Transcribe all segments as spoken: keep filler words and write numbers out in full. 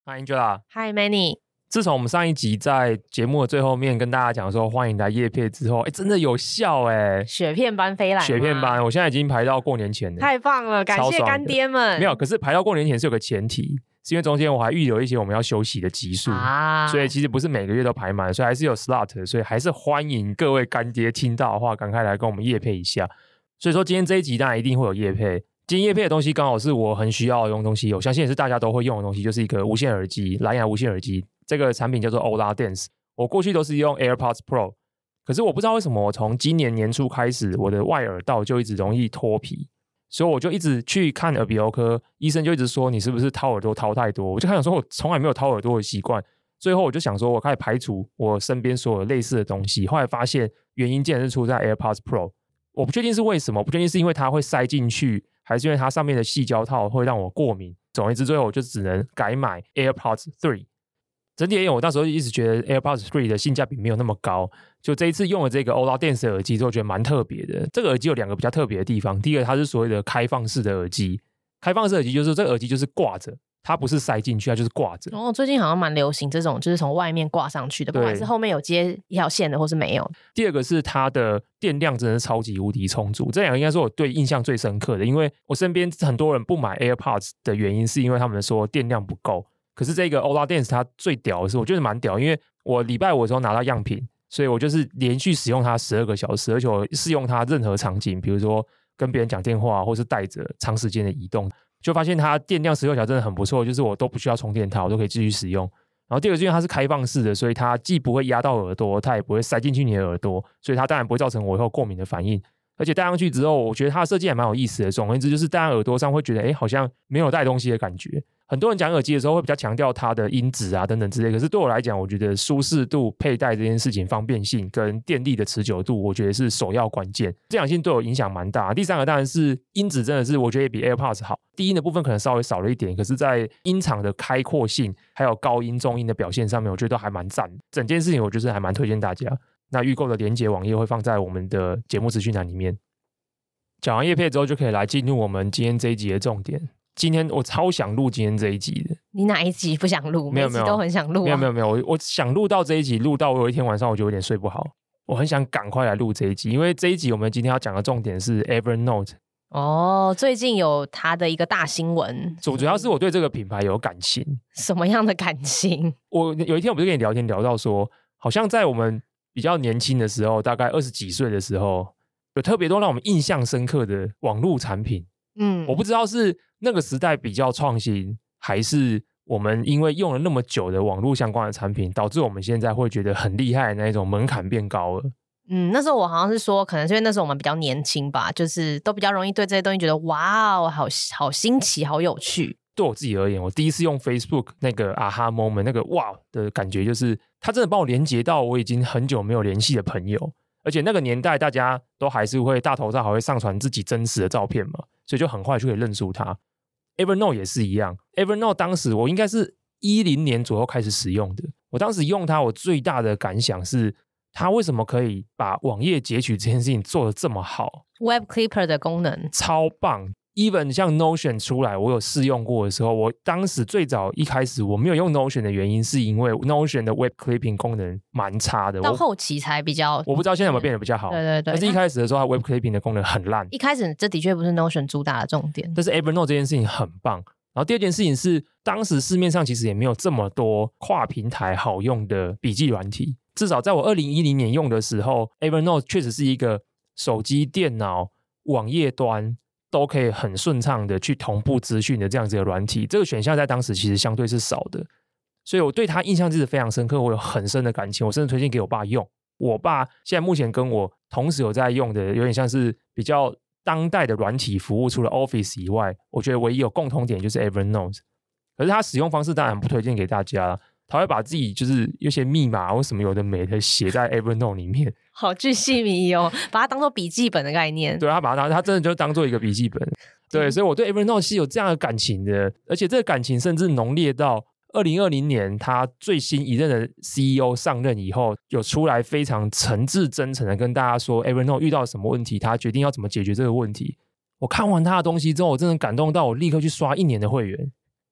Hi Angela。 Hi Manny。 自从我们上一集在节目的最后面跟大家讲说欢迎来业配之后，哎，真的有效哎， 雪片般飞来， 雪片般，我现在已经排到过年前了， 太棒了，感谢干爹们。 没有，可是排到过年前是有个前提，是因为中间我还预留一些我们要休息的集数啊，所以其实不是每个月都排满，所以还是有 slot 的，所以还是欢迎各位干爹听到的话赶快来跟我们业配一下。所以说今天这一集当然一定会有业配，今天业配的东西刚好是我很需要用的东西，我相信也是大家都会用的东西，就是一个无线耳机，蓝牙无线耳机。这个产品叫做 Ola-Dance， 我过去都是用 AirPods Pro， 可是我不知道为什么我从今年年初开始我的外耳道就一直容易脱皮，所以我就一直去看耳鼻喉科，医生就一直说你是不是掏耳朵掏太多，我就开始说我从来没有掏耳朵的习惯，最后我就想说我开始排除我身边所有类似的东西，后来发现原因竟然是出在 AirPods Pro， 我不确定是为什么，不确定是因为它会塞进去还是因为它上面的细胶套会让我过敏，总而言之最后我就只能改买 AirPods 三。整体而言我那时候一直觉得 AirPods 三的性价比没有那么高，就这一次用了这个 Ola-Dance 的耳机之后觉得蛮特别的。这个耳机有两个比较特别的地方，第一个它是所谓的开放式的耳机，开放式耳机就是这个耳机就是挂着，它不是塞进去，它就是挂着。 哦，最近好像蛮流行这种就是从外面挂上去的，不管是后面有接一条线的或是没有。 第二个是它的电量真的是超级无敌充足，这两个应该是我对印象最深刻的，因为我身边很多人不买 AirPods 的原因是因为他们说电量不够，可是这个 Ola-Dance 它最屌的是我觉得蛮屌，因为我礼拜五的时候拿到样品，所以我就是连续使用它十二个小时，而且我试用它任何场景，比如说跟别人讲电话或是带着长时间的移动，就发现它电量十六小时真的很不错，就是我都不需要充电套我都可以继续使用。然后第二个是因为它是开放式的，所以它既不会压到耳朵，它也不会塞进去你的耳朵，所以它当然不会造成我以后过敏的反应。而且戴上去之后我觉得它的设计还蛮有意思的，总而言之就是戴在耳朵上会觉得诶好像没有带东西的感觉。很多人讲耳机的时候会比较强调它的音质啊等等之类，可是对我来讲我觉得舒适度、佩戴这件事情、方便性跟电力的持久度我觉得是首要关键，这两性对我影响蛮大。第三个当然是音质，真的是我觉得也比 AirPods 好，低音的部分可能稍微少了一点，可是在音场的开阔性还有高音中音的表现上面我觉得都还蛮赞的，整件事情我就是还蛮推荐大家。那预购的连结网页会放在我们的节目资讯栏里面。讲完业配之后就可以来进入我们今天这一集的重点。今天我超想录今天这一集的。 你哪一集不想录？ 没有没有， 每集都很想录、啊、 没有没有没有，我我想录到这一集，录到我有一天晚上我就有点睡不好，我很想赶快来录这一集，因为这一集我们今天要讲的重点是 Evernote。 哦，最近有他的一个大新闻， 主主要是我对这个品牌有感情。 什么样的感情？ 我有一天我不是跟你聊天聊到说，好像在我们比较年轻的时候，大概二十几岁的时候，有特别多让我们印象深刻的网络产品。嗯，我不知道是那个时代比较创新，还是我们因为用了那么久的网络相关的产品，导致我们现在会觉得很厉害的那一种门槛变高了。 嗯，那时候我好像是说，可能是因为那时候我们比较年轻吧，就是都比较容易对这些东西觉得哇哦，好好新奇，好有趣。 对我自己而言，我第一次用 Facebook 那个 aha moment 那个哇的感觉，就是它真的帮我连接到我已经很久没有联系的朋友，而且那个年代大家都还是会大头照还会上传自己真实的照片嘛，所以就很快就可以认出它。 Evernote 也是一样， Evernote 当时我应该是十年左右开始使用的，我当时用它我最大的感想是它为什么可以把网页截取这件事情做得这么好， Web Clipper 的功能超棒。even 像 Notion 出来我有试用过的时候，我当时最早一开始我没有用 Notion 的原因是因为 Notion 的 Web Clipping 功能蛮差的， 到后期才比较， 我不知道现在有没有变得比较好。 对对对， 但是一开始的时候它 Web Clipping 的功能很烂， 一开始这的确不是 Notion 主打的重点， 但是 Evernote 这件事情很棒。然后第二件事情是当时市面上其实也没有这么多跨平台好用的笔记软体，至少在我二零一零年用的时候 Evernote 确实是一个手机、电脑、网页端都可以很顺畅的去同步资讯的这样子的软体，这个选项在当时其实相对是少的，所以我对它印象真的非常深刻，我有很深的感情，我甚至推荐给我爸用。我爸现在目前跟我同时有在用的有点像是比较当代的软体服务，除了 Office 以外我觉得唯一有共同点就是 Evernote， 可是它使用方式当然不推荐给大家，他会把自己就是有些密码或什么有的没的写在 Evernote 里面， 好巨细靡哦，把它当做笔记本的概念。 对，他把它当他真的就当做一个笔记本。对，所以我对 Evernote 是有这样的感情的，而且这个感情甚至浓烈到二零二零年他最新一任的 C E O 上任以后，有出来非常诚挚真诚的跟大家说 Evernote 遇到什么问题，他决定要怎么解决这个问题。我看完他的东西之后，我真的感动到我立刻去刷一年的会员，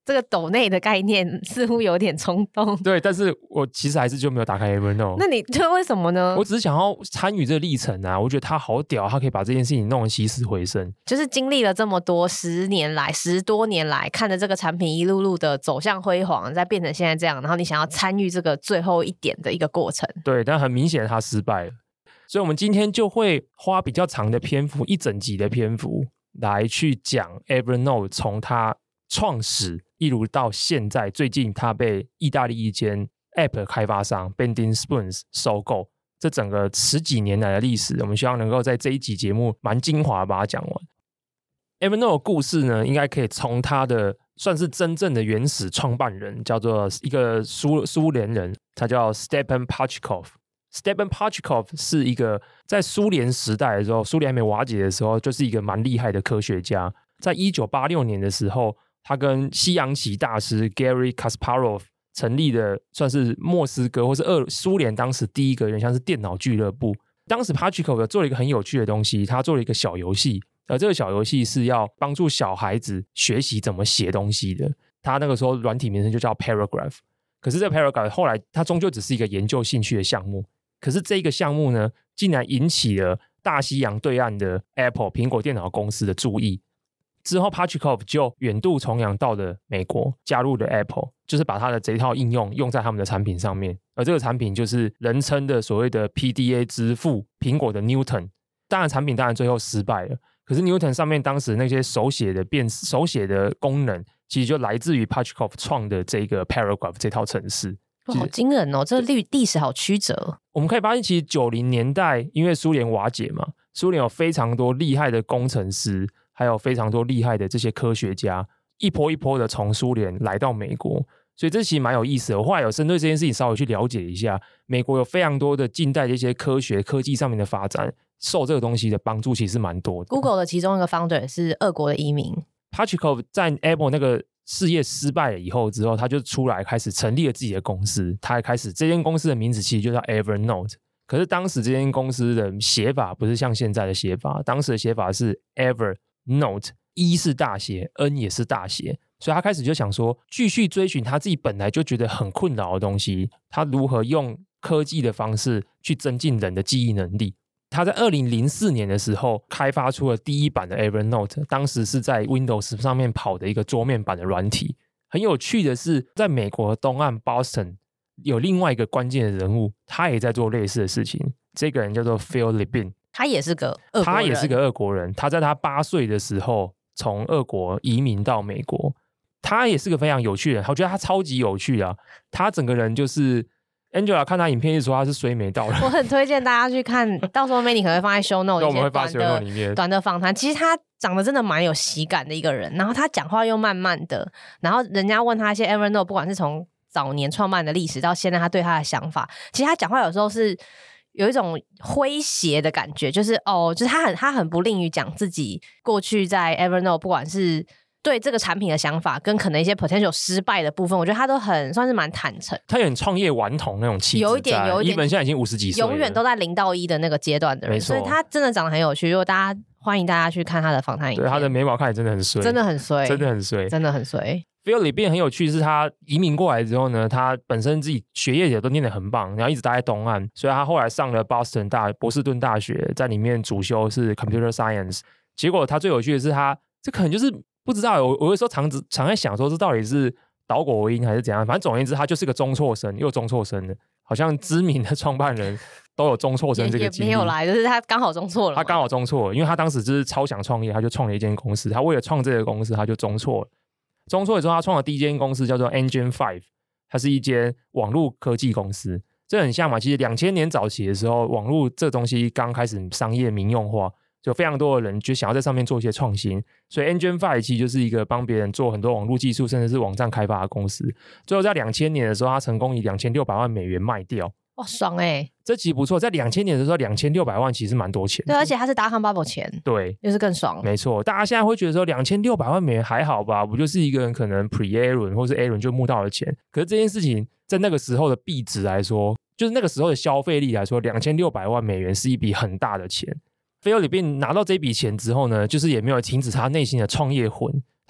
这个抖内的概念似乎有点冲动。 对，但是我其实还是就没有打开 Evernote。 那你这为什么呢？ 我只是想要参与这个历程啊，我觉得他好屌，他可以把这件事情弄得起死回生。 就是经历了这么多十年来十多年来，看着这个产品一路路的走向辉煌，再变成现在这样，然后你想要参与这个最后一点的一个过程。 对，但很明显他失败了，所以我们今天就会花比较长的篇幅，一整集的篇幅来去讲 Evernote 从它创始一路到现在，最近它被意大利一间 App 开发商 Bending Spoons 收购，这整个十几年来的历史，我们希望能够在这一集节目蛮精华的把它讲完。Evernote 的故事呢，应该可以从它的算是真正的原始创办人，叫做一个苏苏联人，他叫 Stepan Pachkov。Stepan Pachkov 是一个在苏联时代的时候，苏联还没瓦解的时候，就是一个蛮厉害的科学家。在一九八六年的时候，他跟西洋棋大师 Gary Kasparov 成立的算是莫斯科或是俄苏联当时第一个有点像是电脑俱乐部。当时 Pachkov 做了一个很有趣的东西，他做了一个小游戏，而这个小游戏是要帮助小孩子学习怎么写东西的。他那个时候软体名称就叫 Paragraph。可是这个 Paragraph 后来它终究只是一个研究兴趣的项目。可是这个项目呢，竟然引起了大西洋对岸的 Apple 苹果电脑公司的注意。之后 Pachkov 就远渡重洋到了美国，加入了 Apple， 就是把他的这套应用用在他们的产品上面。而这个产品就是人称的所谓的 P D A 之父，苹果的 Newton。当然产品当然最后失败了，可是 Newton 上面当时那些手写的变手写的功能，其实就来自于 Pachkov 创的这个 Paragraph 这套程式。 好惊人哦，这历历史好曲折。 我们可以发现其实九零年代因为苏联瓦解嘛，苏联有非常多厉害的工程师，还有非常多厉害的这些科学家，一波一波的从苏联来到美国，所以这其实蛮有意思的。我后来有针对这件事情稍微去了解一下，美国有非常多的近代的一些科学科技上面的发展，受这个东西的帮助其实蛮多的。 Google 的其中一个 founder 是俄国的移民。 Pachkov 在 Apple 那个事业失败了以后之后，他就出来开始成立了自己的公司。他还开始这间公司的名字其实就叫 Evernote， 可是当时这间公司的写法不是像现在的写法，当时的写法是 Evernote， E 是大写 N 也是大写，所以他开始就想说继续追寻他自己本来就觉得很困扰的东西，他如何用科技的方式去增进人的记忆能力。他在二零零四年的时候开发出了第一版的 Evernote， 当时是在 Windows 上面跑的一个桌面版的软体。很有趣的是，在美国东岸 Boston 有另外一个关键的人物，他也在做类似的事情。这个人叫做 Phil Libin， 他也是个俄国人， 他也是个俄国人。他在他八岁的时候从俄国移民到美国。他也是个非常有趣的人，我觉得他超级有趣啊！他整个人就是Angela 看他影片一直说他是水美到了， 我很推荐大家去看，到时候 Manny 可能会放在 show note 一些短的里面短的访谈。其实他长得真的蛮有喜感的一个人，然后他讲话又慢慢的，然后人家问他一些 Evernote， 不管是从早年创办的历史到现在他对他的想法，其实他讲话有时候是有一种诙谐的感觉，就是哦，就是他很他很不吝于讲自己过去在 Evernote 不管是对这个产品的想法跟可能一些 potential 失败的部分，我觉得他都很算是蛮坦诚。 他有点创业顽童那种气质， 有一点有一点， 一本现在已经五十几岁了， 永远都在零到一的那个阶段的人，所以他真的长得很有趣。如果大家欢迎大家去看他的访谈影片， 对他的眉毛看起来真的很衰， 真的很衰， 真的很衰， 真的很衰。 Phil 里边很有趣是他移民过来之后呢，他本身自己学业也都念得很棒，然后一直待在东岸，所以他后来上了 Boston 大波士顿大学，在里面主修是 Computer Science。结果他最有趣的是他这可能就是不知道，我我有时候常常在想说这到底是倒果为因还是怎样，反正总而言之他就是个中辍生，又中辍生的，好像知名的创办人都有中辍生这个经历。 也没有啦，就是他刚好中辍了， 他刚好中辍了，因为他当时就是超想创业，他就创了一间公司，他为了创这个公司他就中辍了。中辍之后他创的第一间公司叫做 Engine 五， 它是一间网络科技公司。这很像嘛，其实两千年早期的时候，网络这东西刚开始商业民用化，就非常多的人就想要在上面做一些创新，所以 Engine 五 其实就是一个帮别人做很多网络技术甚至是网站开发的公司。最后在两千年的时候，他成功以两千六百万美元卖掉。 哇，爽欸， 这其实不错，在两千年的时候两千六百万其实蛮多钱的。 对，而且它是达康 bubble 钱， 对， 就是更爽。 没错，大家现在会觉得说两千六百万美元还好吧，不就是一个人可能 pre A 轮或是 A 轮就募到了钱。可是这件事情在那个时候的币值来说，就是那个时候的消费力来说，两千六百万美元是一笔很大的钱。Phil Libin拿到这笔钱之后呢，就是也没有停止他内心的创业魂，他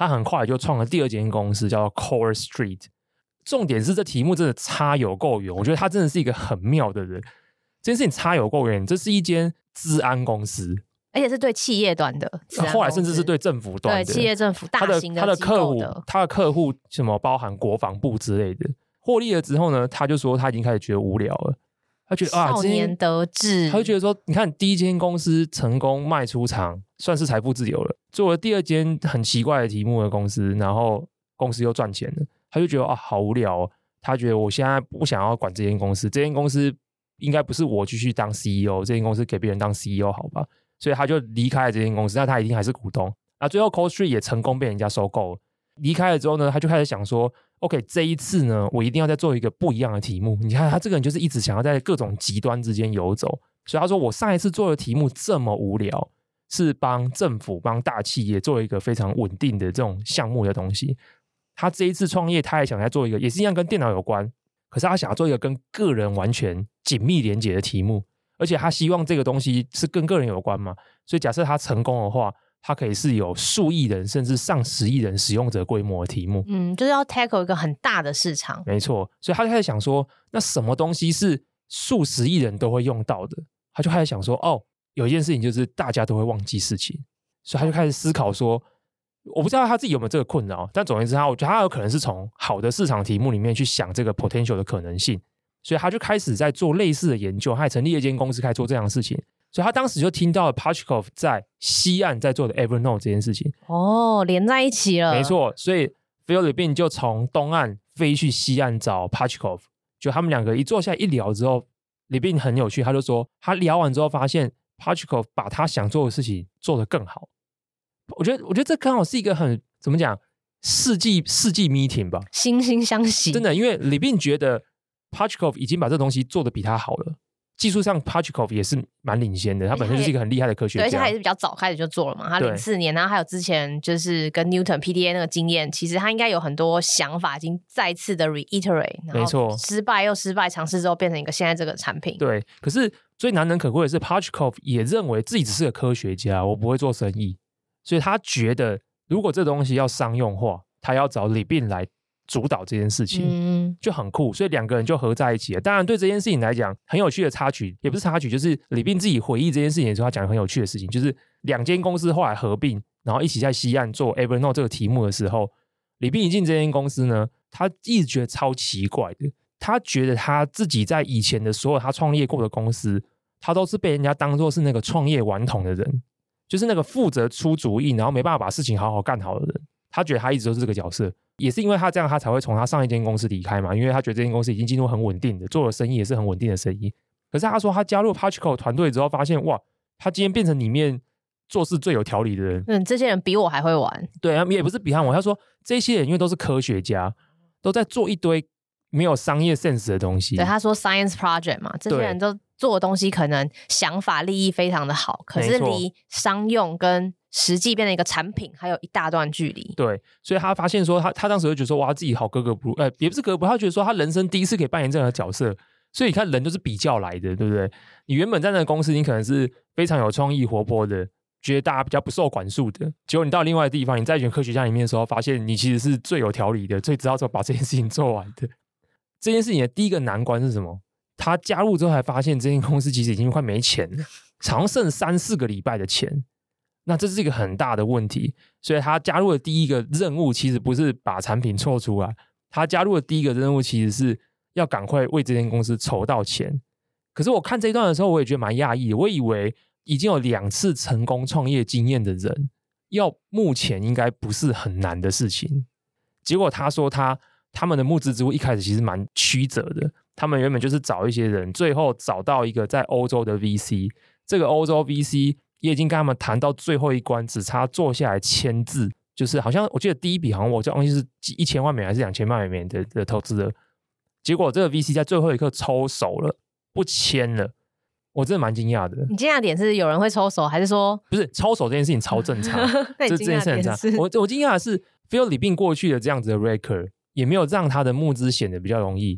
他很快就创了第二间公司叫做 Core Street。重点是这题目真的差有够远，我觉得他真的是一个很妙的人。这件事情差有够远，这是一间资安公司， 而且是对企业端的， 后来甚至是对政府端的， 对企业政府大型的他的机构的， 他的客户，他的客户什么包含国防部之类的。获利了之后呢，他就说他已经开始觉得无聊了，他觉得啊， 少年得志， 他就觉得说，你看第一间公司成功卖出厂，算是财富自由了。做了第二间很奇怪的题目的公司，然后公司又赚钱了，他就觉得啊，好无聊哦。他觉得我现在不想要管这间公司，这间公司应该不是我继续当 C E O， 这间公司给别人当 C E O 好吧，所以他就离开了这间公司。但他一定还是股东。那最后 Core Street 也成功被人家收购了。离开了之后呢，他就开始想说 OK 这一次呢我一定要再做一个不一样的题目。你看他这个人就是一直想要在各种极端之间游走，所以他说我上一次做的题目这么无聊，是帮政府帮大企业做一个非常稳定的这种项目的东西。他这一次创业他也想再做一个也是一样跟电脑有关，可是他想要做一个跟个人完全紧密连结的题目，而且他希望这个东西是跟个人有关嘛，所以假设他成功的话，它可以是有数亿人甚至上十亿人使用者规模的题目。 嗯，就是要 tackle 一个很大的市场。 没错，所以他就开始想说，那什么东西是数十亿人都会用到的？他就开始想说，哦，有一件事情就是大家都会忘记事情，所以他就开始思考说，我不知道他自己有没有这个困扰，但总而言之，他我觉得他有可能是从好的市场题目里面去想这个 potential 的可能性，所以他就开始在做类似的研究，他也成立了一间公司开始做这样的事情。所以他当时就听到了 Pachkov 在西岸在做的 Evernote 这件事情。 哦，连在一起了。 没错，所以 Phil Levine 就从东岸飞去西岸找 Pachkov， 就他们两个一坐下来一聊之后， Levine 很有趣，他就说他聊完之后发现 Pachkov 把他想做的事情做得更好。我觉得我觉得这刚好是一个很怎么讲世纪世纪 meeting 吧， 惺惺相惜。 真的，因为 Levine 觉得 Pachkov 已经把这东西做得比他好了，技术上 Pachkov 也是蛮领先的，他本身就是一个很厉害的科学家， 对，而且他也是比较早开始就做了嘛，他零四年，然后还有之前就是跟 Newton P D A 那个经验，其实他应该有很多想法已经再次的 reiterate， 没错， 失败又失败，尝试之后变成一个现在这个产品。 对，可是最难能可贵的是 Pachkov 也认为自己只是个科学家，我不会做生意，所以他觉得如果这东西要商用化，他要找Levine来主导这件事情，嗯，就很酷，所以两个人就合在一起了。当然对这件事情来讲很有趣的插曲，也不是插曲，就是Levine自己回忆这件事情的时候，他讲很有趣的事情，就是两间公司后来合并，然后一起在西岸做 Evernote 这个题目的时候，Levine一进这间公司呢，他一直觉得超奇怪的，他觉得他自己在以前的所有他创业过的公司，他都是被人家当作是那个创业顽童的人，就是那个负责出主意然后没办法把事情好好干好的人，他觉得他一直都是这个角色。也是因为他这样，他才会从他上一间公司离开嘛，因为他觉得这间公司已经进入很稳定的，做的生意也是很稳定的生意。可是他说他加入 Pachkov 团队之后发现，哇，他今天变成里面做事最有条理的人。 嗯，这些人比我还会玩。 对，也不是比他我，他说这些人因为都是科学家，都在做一堆没有商业 sense 的东西。 对，他说 science project 嘛，这些人都做的东西可能想法利益非常的好，可是离商用跟实际变成一个产品还有一大段距离。 对，所以他发现说他他当时就觉得说哇，他自己好格格不入，呃，也不是格格不入，他觉得说他人生第一次可以扮演这样的角色。所以你看人就是比较来的，对不对？你原本在那个公司你可能是非常有创意活泼的，觉得大家比较不受管束的，结果你到另外的地方，你在一群科学家里面的时候，发现你其实是最有条理的，最知道怎么把这件事情做完的。这件事情的第一个难关是什么？他加入之后才发现这间公司其实已经快没钱了，好像剩三四个礼拜的钱，那这是一个很大的问题。所以他加入的第一个任务其实不是把产品做出来，他加入的第一个任务其实是要赶快为这间公司筹到钱。可是我看这一段的时候我也觉得蛮讶异的，我以为已经有两次成功创业经验的人要目前应该不是很难的事情，结果他说他他们的募资之路一开始其实蛮曲折的，他们原本就是找一些人，最后找到一个在欧洲的 V C， 这个欧洲 V C 也已经跟他们谈到最后一关，只差坐下来签字，就是好像我记得第一笔好像我就忘记是一千万美元还是两千万美元 的, 的投资了，结果这个 V C 在最后一刻抽手了，不签了，我真的蛮惊讶的。 你惊讶点是有人会抽手，还是说不是抽手这件事情超正常？ 那你惊讶点是我我惊讶的是 Phil Levine 过去的这样子的 record 也没有让他的募资显得比较容易。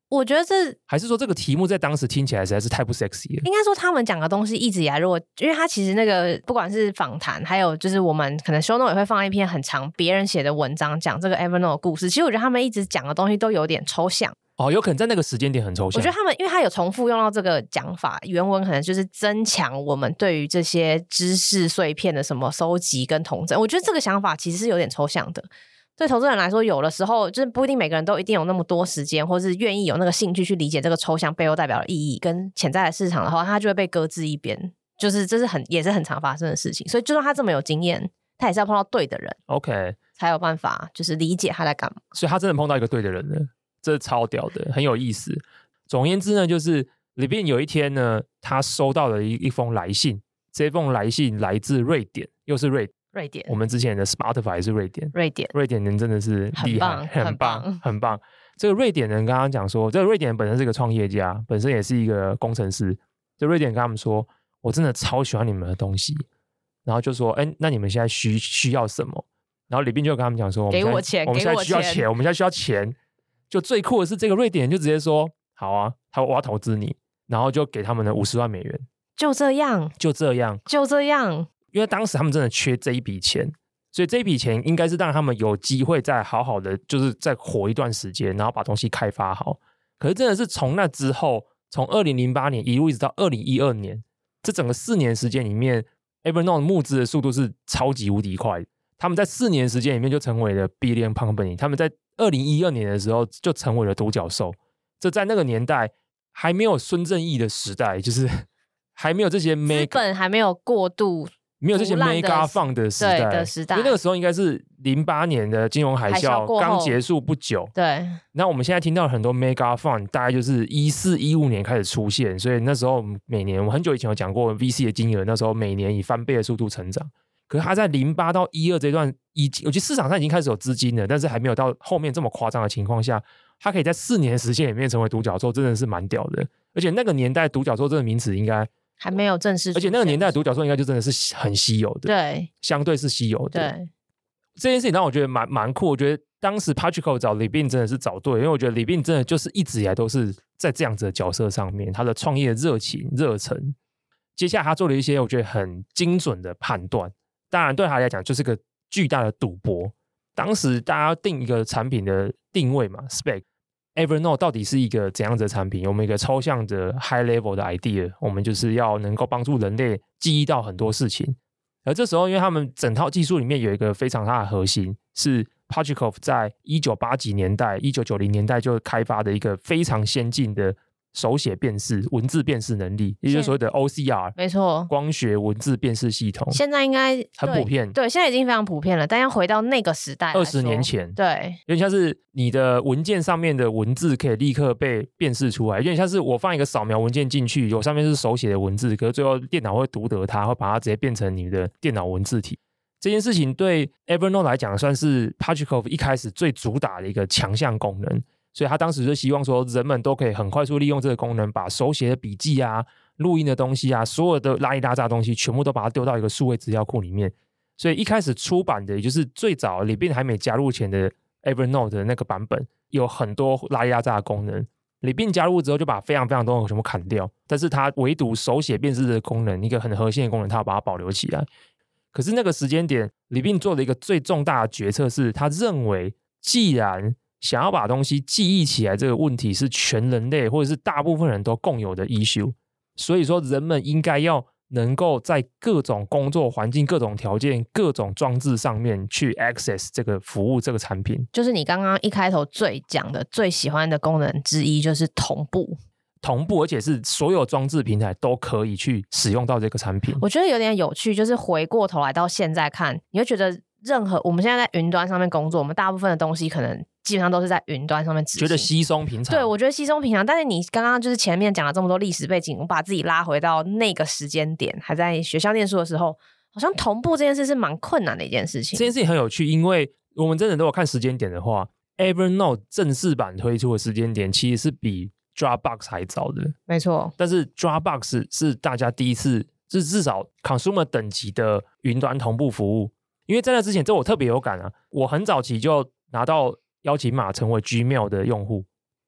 我觉得这还是说这个题目在当时听起来实在是太不 sexy 了？ 应该说他们讲的东西一直以来，如果因为他其实那个不管是访谈，还有就是我们可能 show note 也会放一篇很长别人写的文章讲这个 Evernote 的故事。其实我觉得他们一直讲的东西都有点抽象。 哦，有可能在那个时间点很抽象。 我觉得他们因为他有重复用到这个讲法，原文可能就是增强我们对于这些知识碎片的什么收集跟统整。我觉得这个想法其实是有点抽象的。对投资人来说，有的时候就是不一定每个人都一定有那么多时间，或是愿意有那个兴趣去理解这个抽象背后代表的意义跟潜在的市场的话，他就会被搁置一边。就是这是很也是很常发生的事情。所以就算他这么有经验，他也是要碰到对的人 ，OK， 才有办法就是理解他在干嘛。 所以他真的碰到一个对的人了，这超屌的，很有意思。总而言之呢，就是里边有一天呢，他收到了一一封来信，这封来信来自瑞典，又是瑞典。 瑞典， 我们之前的 Spotify 也是瑞典， 瑞典， 瑞典人真的是厉害，很棒，很棒，很棒。这个瑞典人刚刚讲说，这个瑞典人本身是一个创业家，本身也是一个工程师。这瑞典人跟他们说，我真的超喜欢你们的东西，然后就说，哎，那你们现在需需要什么？然后李斌就跟他们讲说， 给我钱， 我们现在需要钱，我们现在需要钱。就最酷的是，这个瑞典人就直接说，好啊，他我要投资你，然后就给他们的五十万美元， 就这样， 就这样， 就这样。 因为当时他们真的缺这一笔钱，所以这一笔钱应该是让他们有机会再好好的，就是再活一段时间，然后把东西开发好。可是真的是从那之后，从二零零八年一路一直到二零一二年，这整个四年时间里面 ，Evernote 募资的速度是超级无敌快。他们在四年时间里面就成为了 Billion Company， 他们在二零一二年的时候就成为了独角兽。这在那个年代还没有孙正义的时代，就是还没有这些 mega, 资本还没有过度。 没有这些 mega fund 的时代， 的时代， 因为那个时候应该是零八年的金融海啸刚结束不久。 对， 那我们现在听到很多 mega fund， 大概就是一四一五年开始出现，所以那时候每年，我们很久以前有讲过 V C 的金额，那时候每年以翻倍的速度成长。可是它在零八到一二这段，已经，我觉得市场上已经开始有资金了，但是还没有到后面这么夸张的情况下，它可以在四年的时间里面成为独角兽，真的是蛮屌的。而且那个年代独角兽这个名词应该还没有正式， 而且那个年代的独角兽应该就真的是很稀有的， 对， 相对是稀有的。 对， 这件事情让我觉得蛮蛮酷。我觉得当时 Patrick 找李斌真的是找对，因为我觉得李斌真的就是一直以来都是在这样子的角色上面，他的创业热情、热忱。接下来他做了一些我觉得很精准的判断，当然对他来讲就是个巨大的赌博。当时大家要定一个产品的定位嘛 ，spec。Evernote 到底是一个怎样子的产品？我们一个抽象的 high level 的 idea， 我们就是要能够帮助人类记忆到很多事情。而这时候，因为他们整套技术里面有一个非常大的核心，是 Patrick 在一九八几年代、一九九零年代就开发的一个非常先进的手写辨识、文字辨识能力，也就是所谓的 O C R， 没错， 光学文字辨识系统。 现在应该很普遍， 对，现在已经非常普遍了。但要回到那个时代， 二十年前， 对， 有点像是你的文件上面的文字可以立刻被辨识出来，有点像是我放一个扫描文件进去，有上面是手写的文字，可是最后电脑会读得它，会把它直接变成你的电脑文字体。这件事情对 Evernote 来讲，算是 Patrick 一开始最主打的一个强项功能。所以他当时就希望说，人们都可以很快速利用这个功能，把手写的笔记啊、录音的东西啊，所有的拉里拉杂的东西，全部都把它丢到一个数位资料库里面。所以一开始出版的，也就是最早里边还没加入前的 Evernote 的那个版本，有很多拉里拉杂的功能。里边加入之后，就把非常非常多的全部砍掉，但是它唯独手写辨识的功能，一个很核心的功能，它要把它保留起来。可是那个时间点，里边做了一个最重大的决策是，他认为既然想要把东西记忆起来这个问题是全人类或者是大部分人都共有的 issue， 所以说人们应该要能够在各种工作环境、各种条件、各种装置上面去 access 这个服务、这个产品。 就是你刚刚一开头最讲的最喜欢的功能之一就是同步。 同步，而且是所有装置平台都可以去使用到这个产品。 我觉得有点有趣，就是回过头来到现在看，你会觉得任何我们现在在云端上面工作，我们大部分的东西可能基本上都是在云端上面执行， 觉得稀松平常。 对，我觉得稀松平常。但是你刚刚就是前面讲了这么多历史背景，我把自己拉回到那个时间点，还在学校念书的时候，好像同步这件事是蛮困难的一件事情。 这件事情很有趣，因为我们真的如果看时间点的话， Evernote 正式版推出的时间点其实是比Dropbox 还早的， 没错。 但是 Dropbox 是大家第一次，是至少 consumer 等级的云端同步服务。因为在那之前，这我特别有感啊，我很早期就拿到邀请码成为 Gmail 的用户，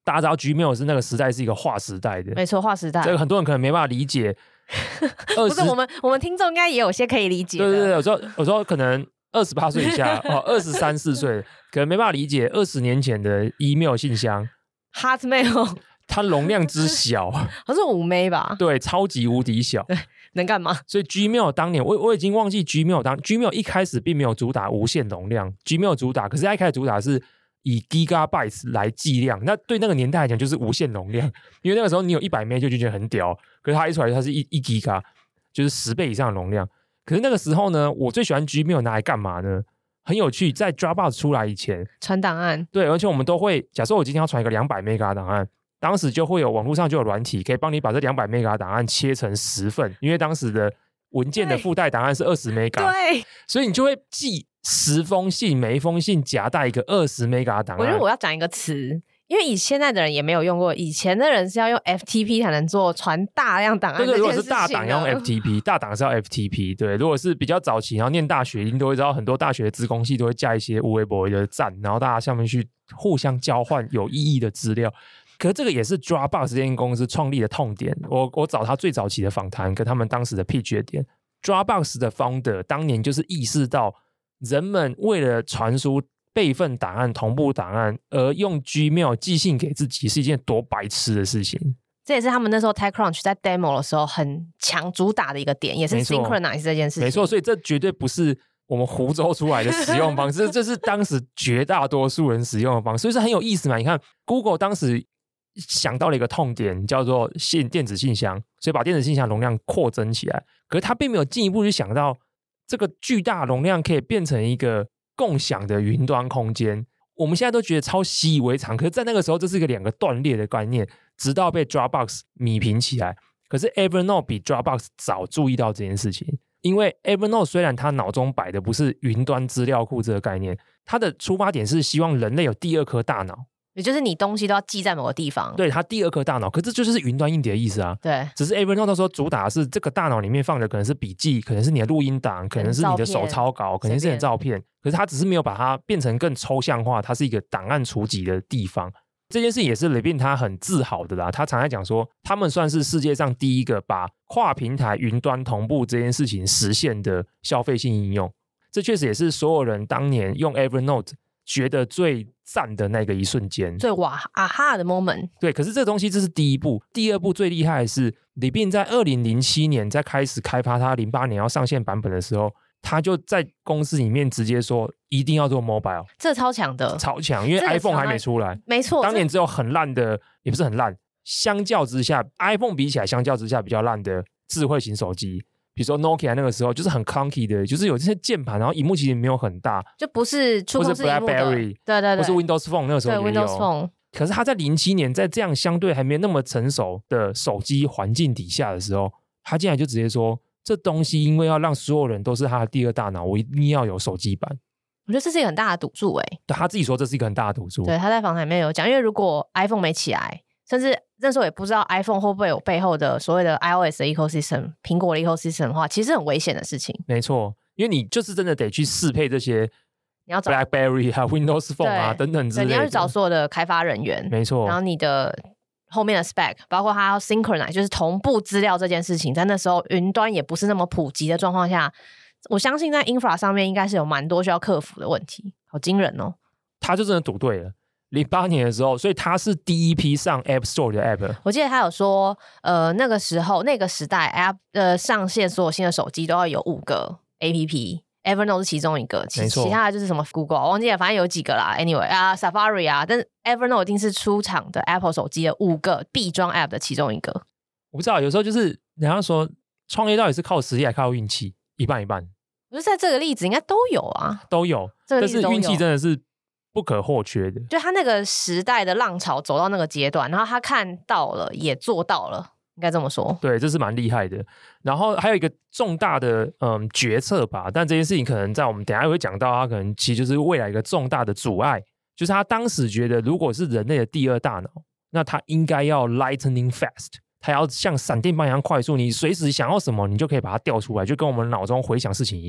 大家知道 Gmail 是那个时代是一个划时代的， 没错，划时代， 这个很多人可能没办法理解。 不是我们我们听众应该也有些可以理解的。 对对对，有时候有时候可能二十八岁以下哦，二十三四岁可能没办法理解二十年前的 email 信箱 Hotmail， 它容量之小， 好像五 M B 吧？ 对，超级无敌小， 能干嘛？ 所以 Gmail 当年我我已经忘记 Gmail 当 Gmail 一开始并没有主打无限容量 ，Gmail 主打，可是它一开始主打是以 gigabytes 来计量，那对那个年代来讲就是无限容量，因为那个时候你有一百 M B 就觉得很屌，可是它一出来它是一一 giga， 就是十倍以上的容量。可是那个时候呢，我最喜欢 Gmail 拿来干嘛呢？很有趣，在 Dropbox 出来以前， 传档案， 对，而且我们都会，假设我今天要传一个两百 M B 档案，当时就会有网络上就有软体可以帮你把这两百 M B 档案切成十份，因为当时的文件的附带档案是二十 M B， 对， 所以你就会寄十封信，每一封信夹带一个二十 M B 档案。 我觉得我要讲一个词。因为以现在的人也没有用过，以前的人是要用 F T P 才能做传大量档案这件事情。 对对，如果是大档要用 F T P， 大档是要 F T P。对，如果是比较早期，然后念大学，你都会知道很多大学的资工系都会加一些无微博的站，然后大家下面去互相交换有意义的资料。可是这个也是 Dropbox 这间公司创立的痛点。我我找他最早期的访谈，跟他们当时的 pitch 的点 ，Dropbox 的 founder 当年就是意识到，人们为了传输备份档案、同步档案，而用 Gmail 寄信给自己是一件多白痴的事情。 这也是他们那时候 TechCrunch 在 demo 的时候很强主打的一个点，也是 synchronize 这件事情。 没错，所以这绝对不是我们胡诌出来的使用方式，这是当时绝大多数人使用的方式，所以是很有意思嘛。你看 Google 当时想到了一个痛点，叫做信电子信箱，所以把电子信箱容量扩增起来。可是他并没有进一步去想到，这个巨大容量可以变成一个共享的云端空间。我们现在都觉得超习以为常，可是在那个时候这是一个两个断裂的概念，直到被 Dropbox 弭平起来。可是 Evernote 比 Dropbox 早注意到这件事情，因为 Evernote 虽然他脑中摆的不是云端资料库这个概念，他的出发点是希望人类有第二颗大脑， 也就是你东西都要记在某个地方， 对，它第二颗大脑，可是这就是云端硬碟的意思啊。 对， 只是 Evernote 那时候主打的是这个大脑里面放的可能是笔记，可能是你的录音档，可能是你的手抄稿，可能是你的照片，可是它只是没有把它变成更抽象化，它是一个档案储集的地方。这件事也是 Levin 他很自豪的啦，他常常讲说他们算是世界上第一个把跨平台云端同步这件事情实现的消费性应用。这确实也是所有人当年用 Evernote 觉得最赞的那个一瞬间， 最哇啊哈的 moment。 对，可是这东西这是第一步，第二步最厉害的是李斌在二零零七年在开始开发他零八年要上线版本的时候，他就在公司里面直接说一定要做 mobile， 这超强的， 超强，因为 iPhone 还没出来， 没错， 当年只有很烂的，也不是很烂，相较之下 iPhone 比起来相较之下比较烂的智慧型手机，比如说 Nokia 那个时候就是很 clunky 的，就是有这些键盘，然后萤幕其实没有很大， 就不是触控式萤幕的， 不是 BlackBerry， 对对对， 不是 Windows Phone， 那个时候也有 Windows Phone。 可是他在零七年在这样相对还没那么成熟的手机环境底下的时候，他竟然就直接说这东西因为要让所有人都是他的第二大脑，我一定要有手机版。 我觉得这是一个很大的赌注哎、欸， 对，他自己说这是一个很大的赌注。 对，他在访谈里面有讲，因为如果 iPhone 没起来，甚至那时候也不知道 iPhone 会不会有背后的所谓的 iOS 的 ecosystem， 苹果的 ecosystem 的话，其实是很危险的事情。 没错，因为你就是真的得去适配这些， 你要找 BlackBerry 啊、Windows Phone 啊等等之类的， 你要去找所有的开发人员， 没错。 然后你的后面的 spec， 包括它要 synchronize， 就是同步资料这件事情，在那时候云端也不是那么普及的状况下，我相信在 infra 上面应该是有蛮多需要克服的问题，好惊人哦！ 他就真的赌对了。零八年的时候，所以他是第一批上 App Store 的 App。我记得他有说，呃，那个时候那个时代 App 呃上线所有新的手机都要有五个 A P P。Evernote 是其中一个，其其他的就是什么 Google 忘记了，反正有几个啦。Anyway 啊 ，Safari 啊，但是 Evernote 一定是出厂的 Apple 手机的五个必装 App 的其中一个。 我不知道，有时候就是人家说创业到底是靠实力还靠运气，一半一半。 我觉得在这个例子应该都有啊， 都有， 这个例子都有， 但是运气真的是不可或缺的。 就他那个时代的浪潮走到那个阶段，然后他看到了，也做到了。应该这么说， 对，这是蛮厉害的。然后还有一个重大的嗯决策吧，但这件事情可能在我们等一下会讲到，它可能其实就是未来一个重大的阻碍，就是他当时觉得，如果是人类的第二大脑，那他应该要 lightning fast， 他要像闪电般一样快速，你随时想要什么，你就可以把它调出来，就跟我们脑中回想事情一样。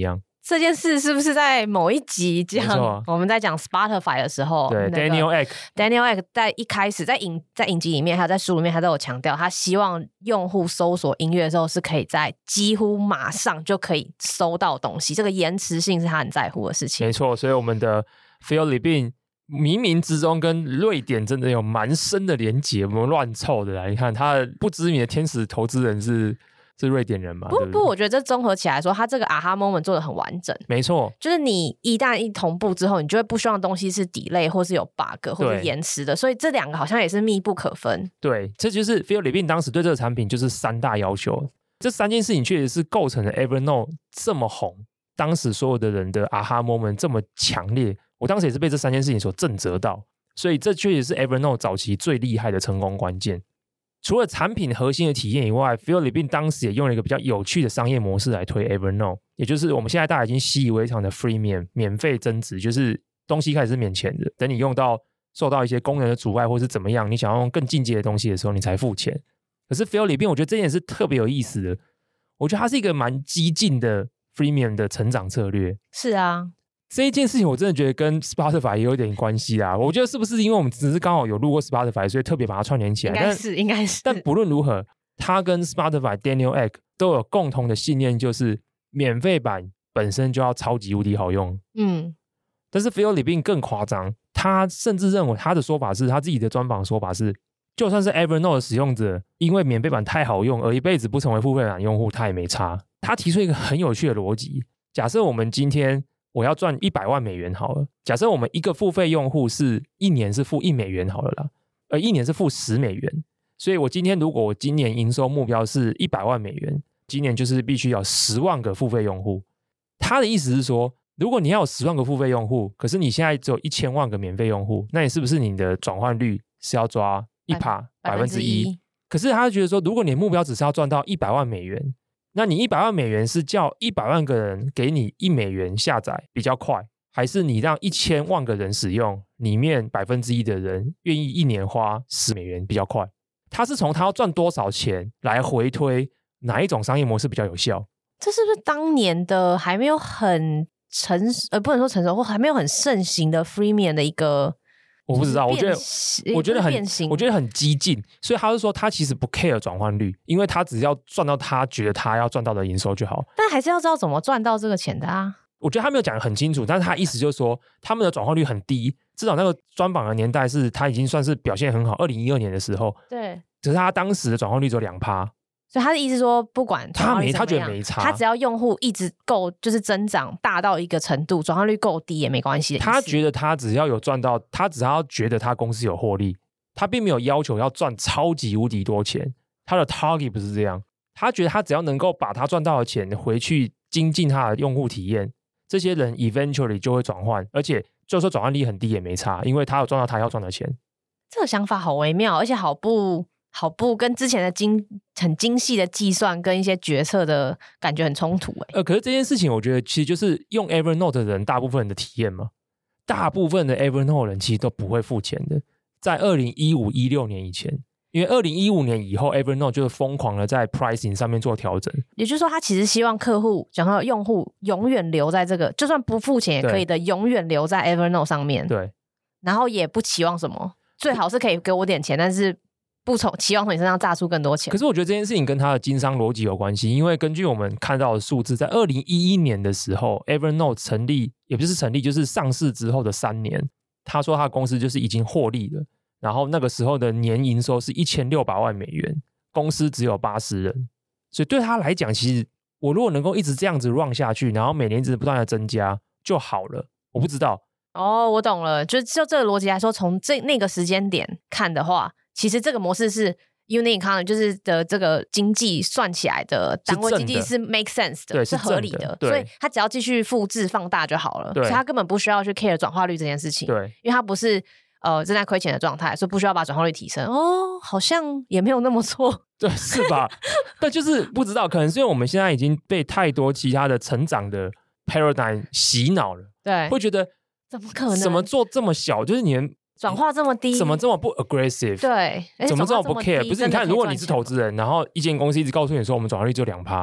这件事是不是在某一集讲我们在讲 Spotify 的时候， 对、那個、Daniel Ek Daniel Ek 在一开始在影在影集里面还有在书里面他都有强调，他希望用户搜索音乐的时候是可以在几乎马上就可以搜到东西，这个延迟性是他很在乎的事情。 没错，所以我们的 Phil Levine冥冥之中跟瑞典真的有蛮深的连结，我们乱凑的啦。你看他不知名的天使投资人是是瑞典人嘛？ 不对不对？ 不，我觉得这综合起来说，他这个 aha moment 做的很完整。 没错， 就是你一旦一同步之后，你就会不希望东西是 delay 或是有 bug 或者延迟的，所以这两个好像也是密不可分。 对，这就是 Phil Levine 当时对这个产品就是三大要求，这三件事情确实是构成了 Evernote 这么红，当时所有的人的 aha moment 这么强烈。我当时也是被这三件事情所震慑到，所以这确实是 Evernote 早期最厉害的成功关键。除了产品核心的体验以外， Phil Levine 当时也用了一个比较有趣的商业模式来推 Evernote， 也就是我们现在大家已经习以为常的 freemium 免费增值，就是东西开始是免钱的，等你用到受到一些功能的阻碍或是怎么样，你想要用更进阶的东西的时候你才付钱。可是 Phil Levine 我觉得这件事特别有意思的，我觉得它是一个蛮激进的 freemium 的成长策略。 是啊， 这一件事情我真的觉得跟 Spotify 也有点关系啦。我觉得是不是因为我们只是刚好有录过 Spotify， 所以特别把它串联起来？ 应该是应该是。 但不论如何，他跟 Spotify Daniel Ek 都有共同的信念，就是免费版本身就要超级无敌好用。嗯，但是 Phil Levine 更夸张，他甚至认为他的说法是，他自己的专访说法是，就算是 Evernote 的使用者因为免费版太好用而一辈子不成为付费版用户，他也没差。他提出一个很有趣的逻辑，假设我们今天我要赚一百万美元好了，假设我们一个付费用户是一年是付一美元好了啦，而一年是付十美元，所以我今天如果我今年营收目标是一百万美元，今年就是必须要十万个付费用户。他的意思是说，如果你要有十万个付费用户，可是你现在只有一千万个免费用户，那你是不是你的转换率是要抓一趴百分之一？可是他觉得说，如果你的目标只是要赚到一百万美元，那你一百万美元是叫一百万个人给你一美元下载比较快，还是你让一千万个人使用，里面百分之一的人愿意一年花十美元比较快？他是从他要赚多少钱来回推哪一种商业模式比较有效？ 这是不是当年的还没有很成呃不能说成熟，或还没有很盛行的 freemium 的一个？ 我不知道，我觉得我觉得很我觉得很激进，所以他是说他其实不 care 转换率，因为他只要赚到他觉得他要赚到的营收就好。 但还是要知道怎么赚到这个钱的啊。 我觉得他没有讲得很清楚，但是他意思就是说他们的转换率很低，至少那个专访的年代是他已经算是表现很好，二零一二年的时候， 对， 只是他当时的转换率只有两趴。 所以他的意思说，不管他没，他觉得没差， 他只要用户一直够，就是增长大到一个程度，转换率够低也没关系的。 他觉得他只要有赚到，他只要觉得他公司有获利，他并没有要求要赚超级无敌多钱。他的 target 不是这样，他觉得他只要能够把他赚到的钱回去精进他的用户体验，这些人 eventually 就会转换，而且就说转换率很低也没差，因为他有赚到他要赚的钱。 这个想法好微妙，而且好不。好不跟之前的精很精细的计算跟一些决策的感觉很冲突欸。 呃，可是这件事情我觉得其实就是用 Evernote 的人大部分人的体验嘛，大部分的 Evernote 人其实都不会付钱的，在二零一五、一六年以前，因为二零一五年以后 Evernote 就是疯狂的在 pricing 上面做调整， 也就是说他其实希望客户讲到用户永远留在这个就算不付钱也可以的永远留在 Evernote 上面， 对， 然后也不期望什么，最好是可以给我点钱，但是不从期望从你身上榨出更多钱。 可是我觉得这件事情跟他的经商逻辑有关系，因为根据我们看到的数字，在二零一一年的时候 Evernote 成立，也不是成立，就是上市之后的三年，他说他的公司就是已经获利了，然后那个时候的年营收是一千六百万美元，公司只有八十人，所以对他来讲，其实我如果能够一直这样子 run 下去，然后每年一直不断的增加就好了。我不知道哦，我懂了，就就这个逻辑来说，从这那个时间点看的话，其实这个模式是 unit economy 就是的这个经济算起来的单位经济是 make sense 的， 对， 是合理的，所以他只要继续复制放大就好了，所以他根本不需要去 care 转化率这件事情， 对， 因为他不是呃正在亏钱的状态，所以不需要把转化率提升。哦，好像也没有那么错， 对，是吧？但就是不知道，可能是因为我们现在已经被太多其他的成长的 paradigm 洗脑了， 对， 会觉得怎么可能？ 怎么做这么小？就是你们转化这么低， 怎么这么不 aggressive？ 对， 怎么这么不 care？ 不是，你看，如果你是投资人，然后一间公司一直告诉你说我们转化率只有两趴，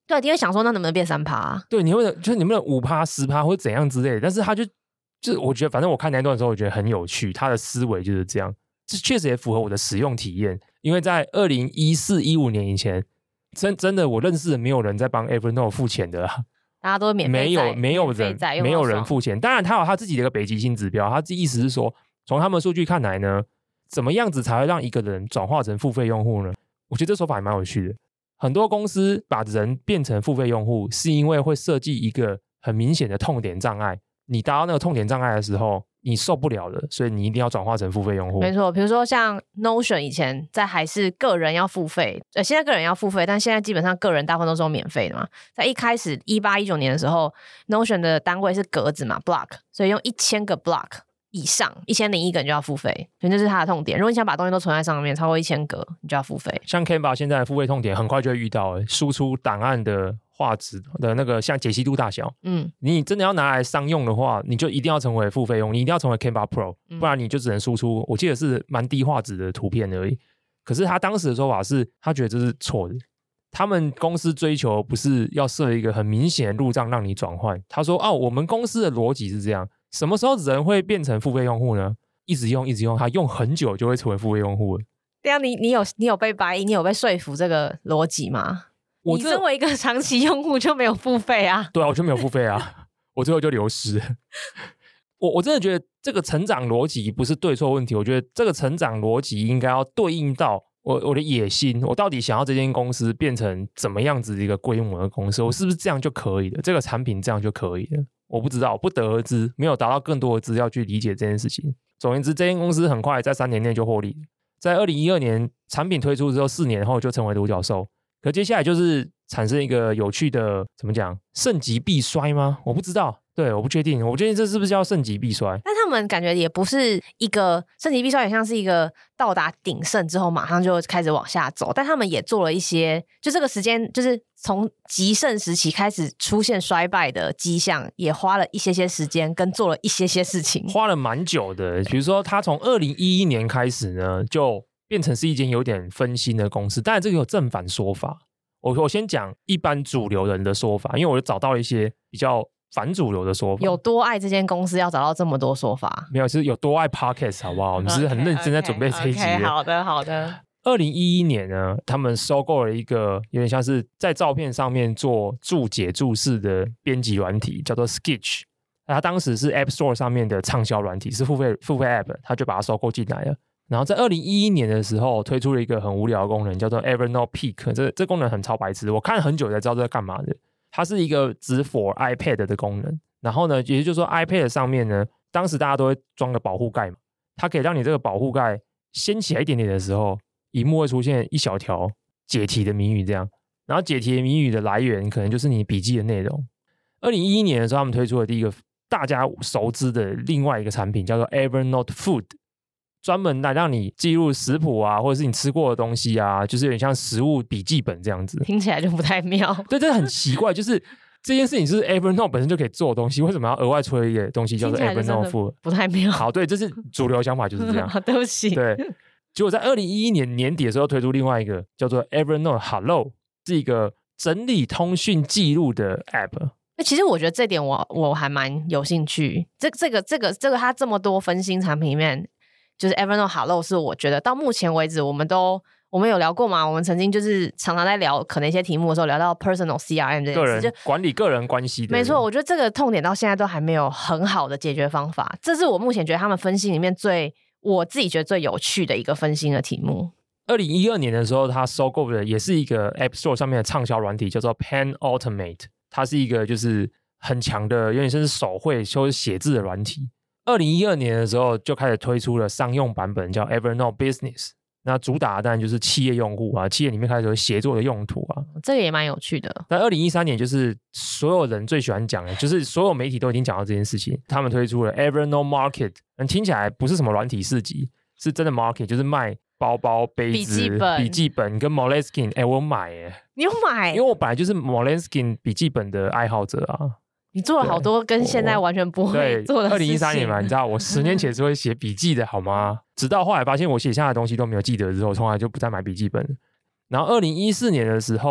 对，你会想说那能不能变三趴、啊？ 对，你会就是你们五趴、十趴或者怎样之类的，但是他就就是我觉得，反正我看那段的时候，我觉得很有趣，他的思维就是这样，这确实也符合我的使用体验。因为在二零一四一五年以前，真真的我认识的没有人在帮 Evernote 付钱的啦， 大家都免费没有没有人没有人付钱。当然，他有他自己的一个北极星指标，他自己意思是说，从他们的数据看来呢，怎么样子才会让一个人转化成付费用户呢？我觉得这手法也蛮有趣的。很多公司把人变成付费用户，是因为会设计一个很明显的痛点障碍。你达到那个痛点障碍的时候，你受不了了，所以你一定要转化成付费用户。 没错，比如说像 Notion 以前在还是个人要付费，呃，现在个人要付费，但现在基本上个人大部分都是用免费的嘛。在一开始一八一九年的时候 ，Notion 的单位是格子嘛 ，block， 所以用一千个 block 以上，一千零一个你就要付费，所以这是它的痛点。如果你想把东西都存在上面，超过一千个，你就要付费。 像 Canva 现在的付费痛点，很快就会遇到输出档案的画质的那个像解析度大小，嗯，你真的要拿来商用的话，你就一定要成为付费用，你一定要成为 Canva Pro，、嗯、不然你就只能输出，我记得是蛮低画质的图片而已。可是他当时的说法是，他觉得这是错的。他们公司追求不是要设一个很明显的路障让你转换，他说哦，我们公司的逻辑是这样，什么时候人会变成付费用户呢？一直用一直用，他用很久就会成为付费用户了。 对啊，你你有你有被白，你有被说服这个逻辑吗？ 我你身为一个长期用户就没有付费啊？ 对啊，我就没有付费啊，我最后就流失。我我真的觉得这个成长逻辑不是对错问题，我觉得这个成长逻辑应该要对应到我我的野心，我到底想要这间公司变成怎么样子的一个规模的公司，我是不是这样就可以了？这个产品这样就可以了？我不知道，不得而知，没有达到更多的资料去理解这件事情。总而言之，这间公司很快在三年内就获利，在二零一二年产品推出之后，四年后就成为独角兽。可接下来就是产生一个有趣的，怎么讲，盛极必衰吗？我不知道，对，我不确定，我不确定这是不是叫盛极必衰。 但他们感觉也不是一个盛极必衰，也像是一个到达鼎盛之后马上就开始往下走，但他们也做了一些，就这个时间就是从极盛时期开始出现衰败的迹象，也花了一些些时间跟做了一些些事情， 花了蛮久的。比如说他从二零一一年开始呢，就变成是一间有点分心的公司，当然这个有正反说法。我我先讲一般主流人的说法，因为我就找到一些比较反主流的说法。 有多爱这间公司要找到这么多说法？ 没有，是有多爱 Podcast 好不好？我们是很认真在准备这一集的。 Okay, okay, okay, 好的好的。 二零一一年呢，他们收购了一个有点像是在照片上面做注解注释的编辑软体，叫做 Sketch。它当时是 App Store 上面的畅销软体，是付费付费 App， 他就把它收购进来了。然后在二零一一年的时候推出了一个很无聊的功能，叫做 Evernote Peak。 这, 这功能很超白痴，我看了很久才知道这是干嘛的。它是一个只 for iPad 的功能，然后呢也就是说 iPad 上面呢，当时大家都会装个保护盖嘛，它可以让你这个保护盖掀起来一点点的时候，萤幕会出现一小条解题的谜语这样，然后解题的谜语的来源可能就是你笔记的内容。二零一一年的时候他们推出了第一个大家熟知的另外一个产品，叫做 Evernote Food，专门来让你记录食谱啊，或者是你吃过的东西啊，就是有点像食物笔记本这样子。 听起来就不太妙。 对，这很奇怪，就是这件事情是 Evernote 本身就可以做的东西，为什么要额外出一个东西叫做 Evernote Food？ 不太妙。 好，对，这是主流想法就是这样。 对不起。 对，结果在二零一一年年底的时候推出另外一个叫做 Evernote Hello， 是一个整理通讯记录的 App。 其实我觉得这点我我还蛮有兴趣。这这个这个这个它这么多分心产品里面，就是 Evernote Hello 是我觉得到目前为止我们都我们有聊过嘛，我们曾经就是常常在聊可能一些题目的时候聊到 personal C R M 这件事， 个人管理个人关系的。 没错，我觉得这个痛点到现在都还没有很好的解决方法，这是我目前觉得他们分析里面最我自己觉得最有趣的一个分析的题目。 二零一二年的时候他收购的也是一个 App Store 上面的畅销软体，叫做 Pen Automate。 它是一个就是很强的有点像是手绘就是写字的软体。二零一二年的时候就开始推出了商用版本叫 Evernote Business， 那主打的当然就是企业用户啊，企业里面开始有协作的用途啊， 这个也蛮有趣的。 但二零一三年就是所有人最喜欢讲的，就是所有媒体都已经讲到这件事情，他们推出了 Evernote Market， 听起来不是什么软体市集，是真的 Market， 就是卖包包、杯子、笔记本, 笔记本跟 Moleskine。 哎，我买耶！ 你有买？ 因为我本来就是 Moleskine 笔记本的爱好者啊。 你做了好多跟现在完全不会做的事情。 二零一三年嘛，你知道我十年前是会写笔记的好吗？直到后来发现我写下的东西都没有记得之后，从来就不再买笔记本。然后二零一四年的时候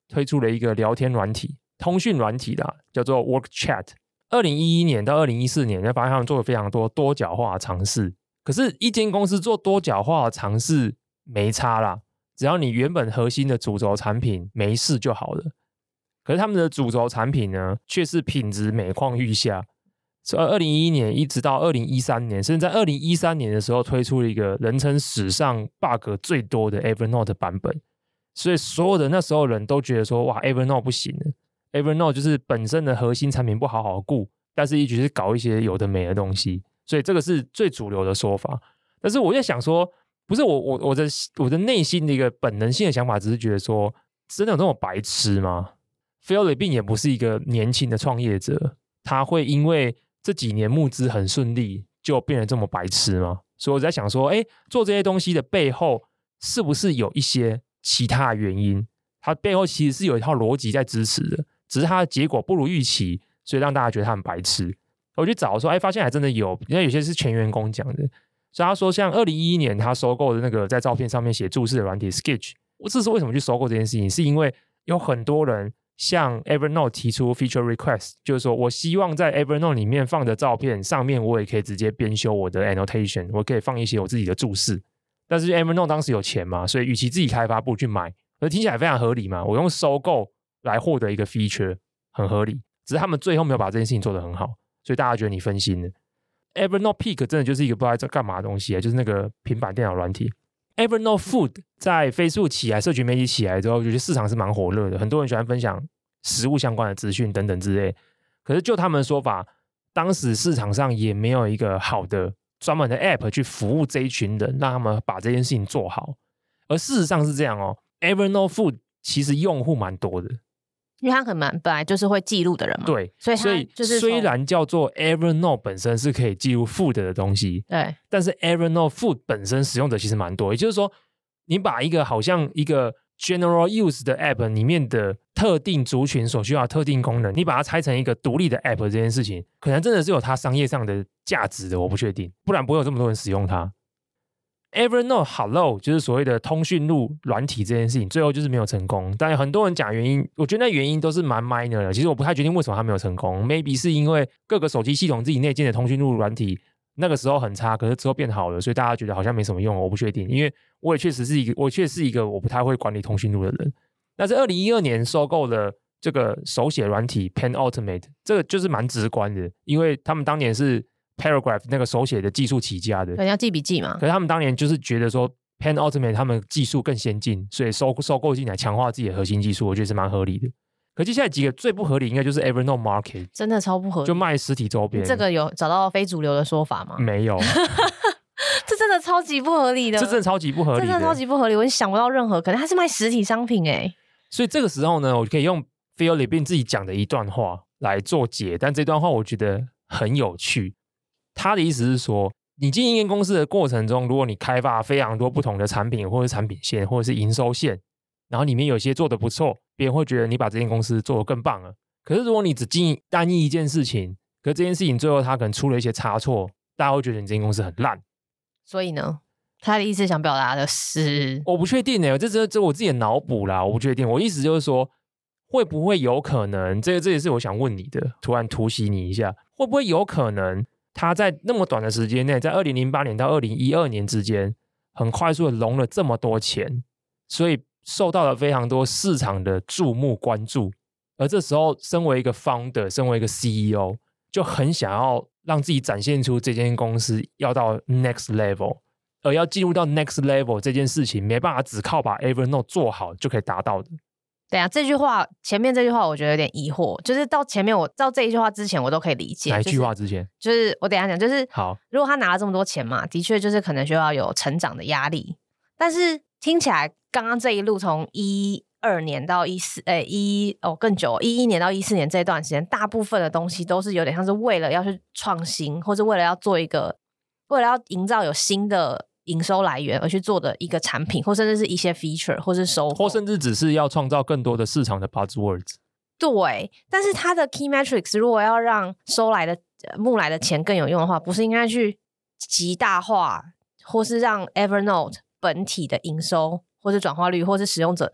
推出了一个聊天软体通讯软体啦，叫做 WorkChat。 二零一一年到二零一四年就发现他们做了非常多多角化的尝试，可是一间公司做多角化的尝试没差啦，只要你原本核心的主轴产品没事就好了。可是他们的主轴产品呢却是品质每况愈下，所以二零一一年一直到二零一三年，甚至在二零一三年的时候推出了一个人称史上 bug 最多的 Evernote 版本。所以所有的那时候人都觉得说，哇 Evernote 不行了， Evernote 就是本身的核心产品不好好顾，但是一直是搞一些有的没的东西，所以这个是最主流的说法。但是我在想说，不是我我我的我的内心的一个本能性的想法，只是觉得说，真的有这种白痴吗？ Phil Libin 也不是一个年轻的创业者，他会因为这几年募资很顺利就变得这么白痴吗？所以我在想说，哎，做这些东西的背后是不是有一些其他的原因？它背后其实是有一套逻辑在支持的，只是它的结果不如预期，所以让大家觉得他很白痴。我去找说，哎，发现还真的有，因为有些是前员工讲的。所以他说，像二零一一年他收购的那个在照片上面写注释的软体 Sketch， 这是为什么去收购这件事情？是因为有很多人向 Evernote 提出 feature request， 就是说我希望在 Evernote 里面放的照片上面，我也可以直接编修我的 annotation， 我可以放一些我自己的注释。但是 Evernote 当时有钱嘛，所以与其自己开发，不如去买，而听起来非常合理嘛，我用收购来获得一个 feature 很合理，只是他们最后没有把这件事情做得很好，所以大家觉得你分心了。Evernote Peak 真的就是一个不知道在干嘛的东西，就是那个平板电脑软体。Evernote Food 在 Facebook 起来，社群媒体起来之后，我觉得市场是蛮火热的，很多人喜欢分享食物相关的资讯等等之类。可是就他们的说法，当时市场上也没有一个好的专门的 App 去服务这一群人，让他们把这件事情做好。而事实上是这样哦 ，Evernote Food 其实用户蛮多的。 因为他可能本来就是会记录的人嘛， 对， 所以他就是虽然叫做 Evernote 本身是可以记录 food 的东西， 对， 但是 Evernote Food 本身使用者其实蛮多，也就是说，你把一个好像一个 general use 的 app 里面的特定族群所需要的特定功能，你把它拆成一个独立的 app 这件事情，可能真的是有它商业上的价值的，我不确定，不然不会有这么多人使用它。Evernote Hello 就是所谓的通讯录软体这件事情，最后就是没有成功。但很多人讲原因，我觉得那原因都是蛮 minor 的。其实我不太确定为什么它没有成功 ，maybe 是因为各个手机系统自己内建的通讯录软体那个时候很差，可是之后变好了，所以大家觉得好像没什么用。我不确定，因为我也确实是一个，我确实是一个我不太会管理通讯录的人。但是二零一二年收购了这个手写软体 Penultimate， 这个就是蛮直观的，因为他们当年是Paragraph 那个手写的技术起家的， 对，要记笔记嘛。 可是他们当年就是觉得说 Penultimate 他们技术更先进，所以收收购进来强化自己的核心技术，我觉得是蛮合理的。可接下来几个最不合理应该就是 Evernote Market， 真的超不合理， 就卖实体周边。 这个有找到非主流的说法吗？ 没有。 这真的超级不合理的， 这真的超级不合理的， 这真的超级不合理，我想不到任何可能他是卖实体商品哎。 所以这个时候呢，我可以用 Phil Libin 自己讲的一段话来做解，但这段话我觉得很有趣。他的意思是说，你经营一间公司的过程中，如果你开发非常多不同的产品或者是产品线或者是营收线，然后里面有些做得不错，别人会觉得你把这间公司做得更棒了。可是如果你只经营单一一件事情，可是这件事情最后它可能出了一些差错，大家会觉得你这间公司很烂。所以呢，他的意思想表达的是， 我不确定耶，这这这我自己的脑补啦，我不确定。我意思就是说，会不会有可能，这个这也是我想问你的，突然突袭你一下，会不会有可能他在那么短的时间内，在二零零八年到二零一二年之间，很快速的融了这么多钱，所以受到了非常多市场的注目关注。而这时候，身为一个 founder， 身为一个 C E O， 就很想要让自己展现出这间公司要到 next level， 而要进入到 next level 这件事情，没办法只靠把 Evernote 做好就可以达到的。 对啊，这句话前面这句话我觉得有点疑惑，就是到前面我到这一句话之前我都可以理解。 哪一句话之前？ 就是、就是我等一下讲，就是好， 如果他拿了这么多钱嘛，的确就是可能需要有成长的压力，但是听起来刚刚这一路从一二年到一四，诶一哦更久，一一年到一四年这段时间，大部分的东西都是有点像是为了要去创新，或者为了要做一个，为了要营造有新的营收来源而去做的一个产品，或甚至是一些 feature 或是收获， 或甚至只是要创造更多的市场的 buzzwords。 对，但是它的 key metrics 如果要让收来的募来的钱更有用的话，不是应该去极大化，或是让 Evernote 本体的营收或是转化率或是使用者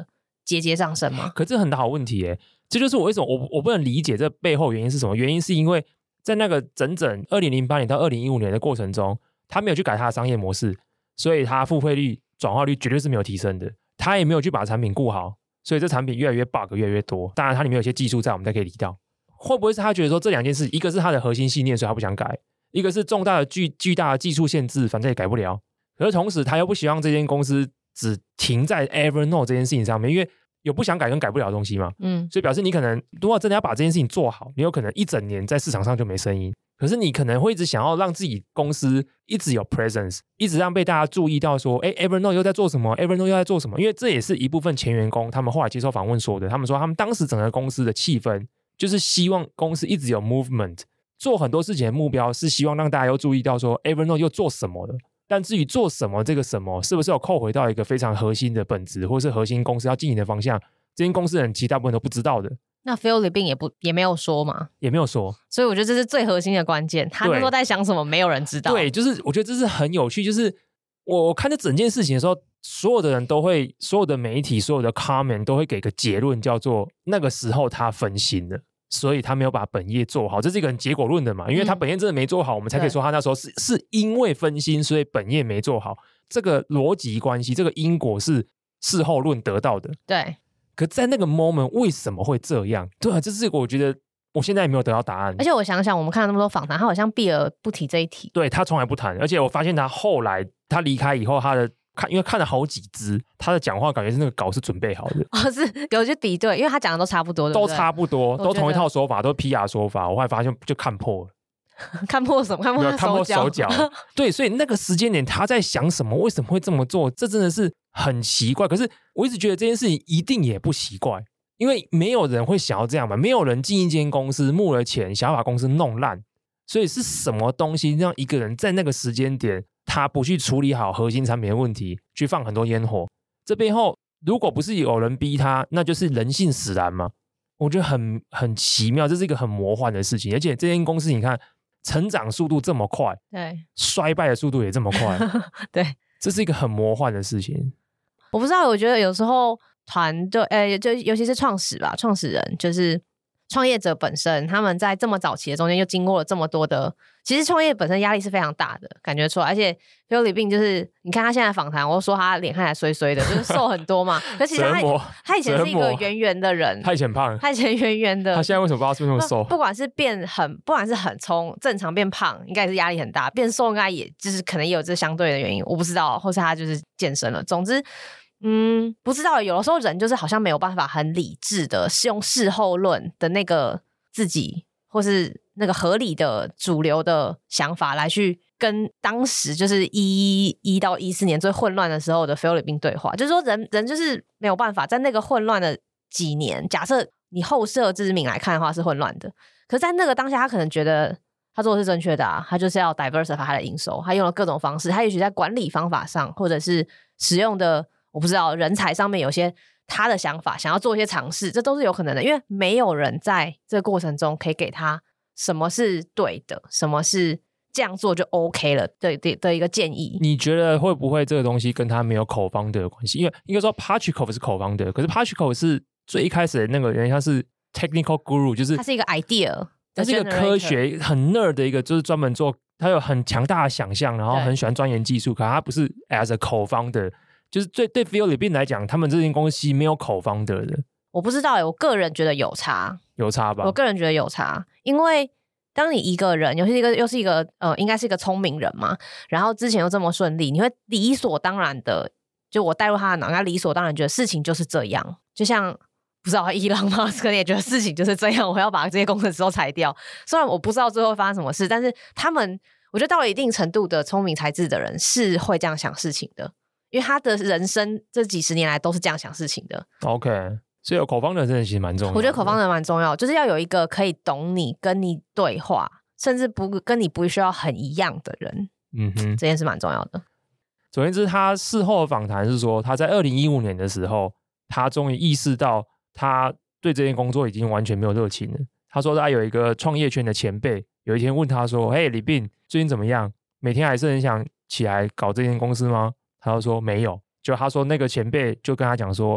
节节上升吗？ 可这很大好问题耶，这就是我为什么我我不能理解这背后原因是什么。原因是因为在那个整整二零零八年到二零一五年的过程中，他没有去改他的商业模式，所以他付费率转化率绝对是没有提升的。他也没有去把产品顾好，所以这产品越来越 bug 越来越多。当然它里面有些技术在，我们再可以理到。会不会是他觉得说这两件事，一个是他的核心信念，所以他不想改，一个是重大的巨巨大的技术限制，反正也改不了。可是同时他又不希望这间公司只停在 Evernote 这件事情上面，因为有不想改跟改不了的东西嘛，嗯，所以表示你可能如果真的要把这件事情做好，你有可能一整年在市场上就没声音。可是你可能会一直想要让自己公司一直有 presence， 一直让被大家注意到说，哎 ，Evernote 又在做什么 ，Evernote 又在做什么？因为这也是一部分前员工他们后来接受访问说的，他们说他们当时整个公司的气氛就是希望公司一直有 movement， 做很多事情的目标是希望让大家又注意到说 Evernote 又做什么了。但至于做什么这个什么是不是有扣回到一个非常核心的本质，或是核心公司要经营的方向，这间公司的人其实大部分都不知道的。 那 Phil Libin 也不也没有说嘛， 也没有说， 所以我觉得这是最核心的关键。他那时候在想什么，没有人知道。 对，就是我觉得这是很有趣。就是我看这整件事情的时候，所有的人都会，所有的媒体，所有的 comment 都会给个结论，叫做那个时候他分心了，所以他没有把本业做好。这是一个很结果论的嘛，因为他本业真的没做好，嗯、我们才可以说他那时候是是因为分心，所以本业没做好。这个逻辑关系，这个因果是事后论得到的。 对。 可在那个 moment 为什么会这样？对啊，这是我觉得我现在也没有得到答案。 而且我想想，我们看了那么多访谈，他好像避而不提这一题。 对，他从来不谈。而且我发现他后来他离开以后，他的看因为看了好几支，他的讲话感觉是那个稿是准备好的。 哦，是有去比对，因为他讲的都差不多，对不对？ 都差不多，都同一套说法，都 P R 说法。我后来发现就看破了。 看破什么？看破他看破手脚。对，所以那个时间点他在想什么？为什么会这么做？这真的是很奇怪。可是我一直觉得这件事情一定也不奇怪，因为没有人会想要这样嘛，没有人进一间公司募了钱，想要把公司弄烂。所以是什么东西让一个人在那个时间点，他不去处理好核心产品的问题，去放很多烟火？这背后如果不是有人逼他，那就是人性使然嘛。我觉得很很奇妙，这是一个很魔幻的事情。而且这间公司你看。成长速度这么快， 对， 衰败的速度也这么快， 对， 这是一个很魔幻的事情。 我不知道，我觉得有时候团队，呃，就尤其是创始吧，创始人就是创业者本身，他们在这么早期的中间，又经过了这么多的，其实创业本身压力是非常大的，感觉出来。而且 Phil Libin 就是你看他现在访谈，我说他脸看起来衰衰的，就是瘦很多嘛。可其实他他以前是一个圆圆的人， 他以前胖， 他以前圆圆的， 他现在为什么不知道是不是那么瘦？ 不管是变很，不管是很从正常变胖，应该也是压力很大；变瘦应该也就是可能也有这相对的原因，我不知道，或是他就是健身了。总之。嗯，不知道，有的时候人就是好像没有办法很理智的是用事后论的那个自己，或是那个合理的主流的想法来去跟当时就是一一到一四年最混乱的时候的 Phil Libin 对话，就是说人人就是没有办法在那个混乱的几年，假设你后设之明来看的话是混乱的，可是在那个当下他可能觉得他做的是正确的啊，他就是要 diversify 他的营收，他用了各种方式，他也许在管理方法上或者是使用的我不知道人才上面有些他的想法，想要做一些尝试，这都是有可能的，因为没有人在这个过程中可以给他什么是对的，什么是这样做就 OK 了的 的, 的一个建议。 你觉得会不会这个东西跟他没有口方的关系？因为应该说 Patrickov 是口方的，可是 Patrickov 是最一开始的那个人，他是 technical guru， 就是他是一个 idea， 他是一个科学很 nerd 的一个，就是专门做，他有很强大的想象，然后很喜欢钻研技术，可他不是 as a 口方的。就是对对 Phil Libin 来讲，他们这间公司没有口方的人， 我不知道耶，我个人觉得有差， 有差吧？ 我个人觉得有差，因为当你一个人，又是一个又是一个呃，应该是一个聪明人嘛，然后之前又这么顺利，你会理所当然的，就我带入他的脑，他理所当然觉得事情就是这样，就像不知道伊朗马斯克也觉得事情就是这样，我要把这些工程师都裁掉。虽然我不知道最后会发生什么事，但是他们，我觉得到了一定程度的聪明才智的人是会这样想事情的。因为他的人生这几十年来都是这样想事情的。 OK， 所以有口方的人真的其实蛮重要的。 我觉得口方的人蛮重要，就是要有一个可以懂你、跟你对话，甚至不跟你不需要很一样的人。嗯哼，这件事蛮重要的。 总而言之，他事后的访谈是说，他在二零一五年的时候，他终于意识到他对这件工作已经完全没有热情了。他说他有一个创业圈的前辈，有一天问他说：“嘿，李斌，最近怎么样？每天还是很想起来搞这间公司吗？”他就说没有，就他说那个前辈就跟他讲说，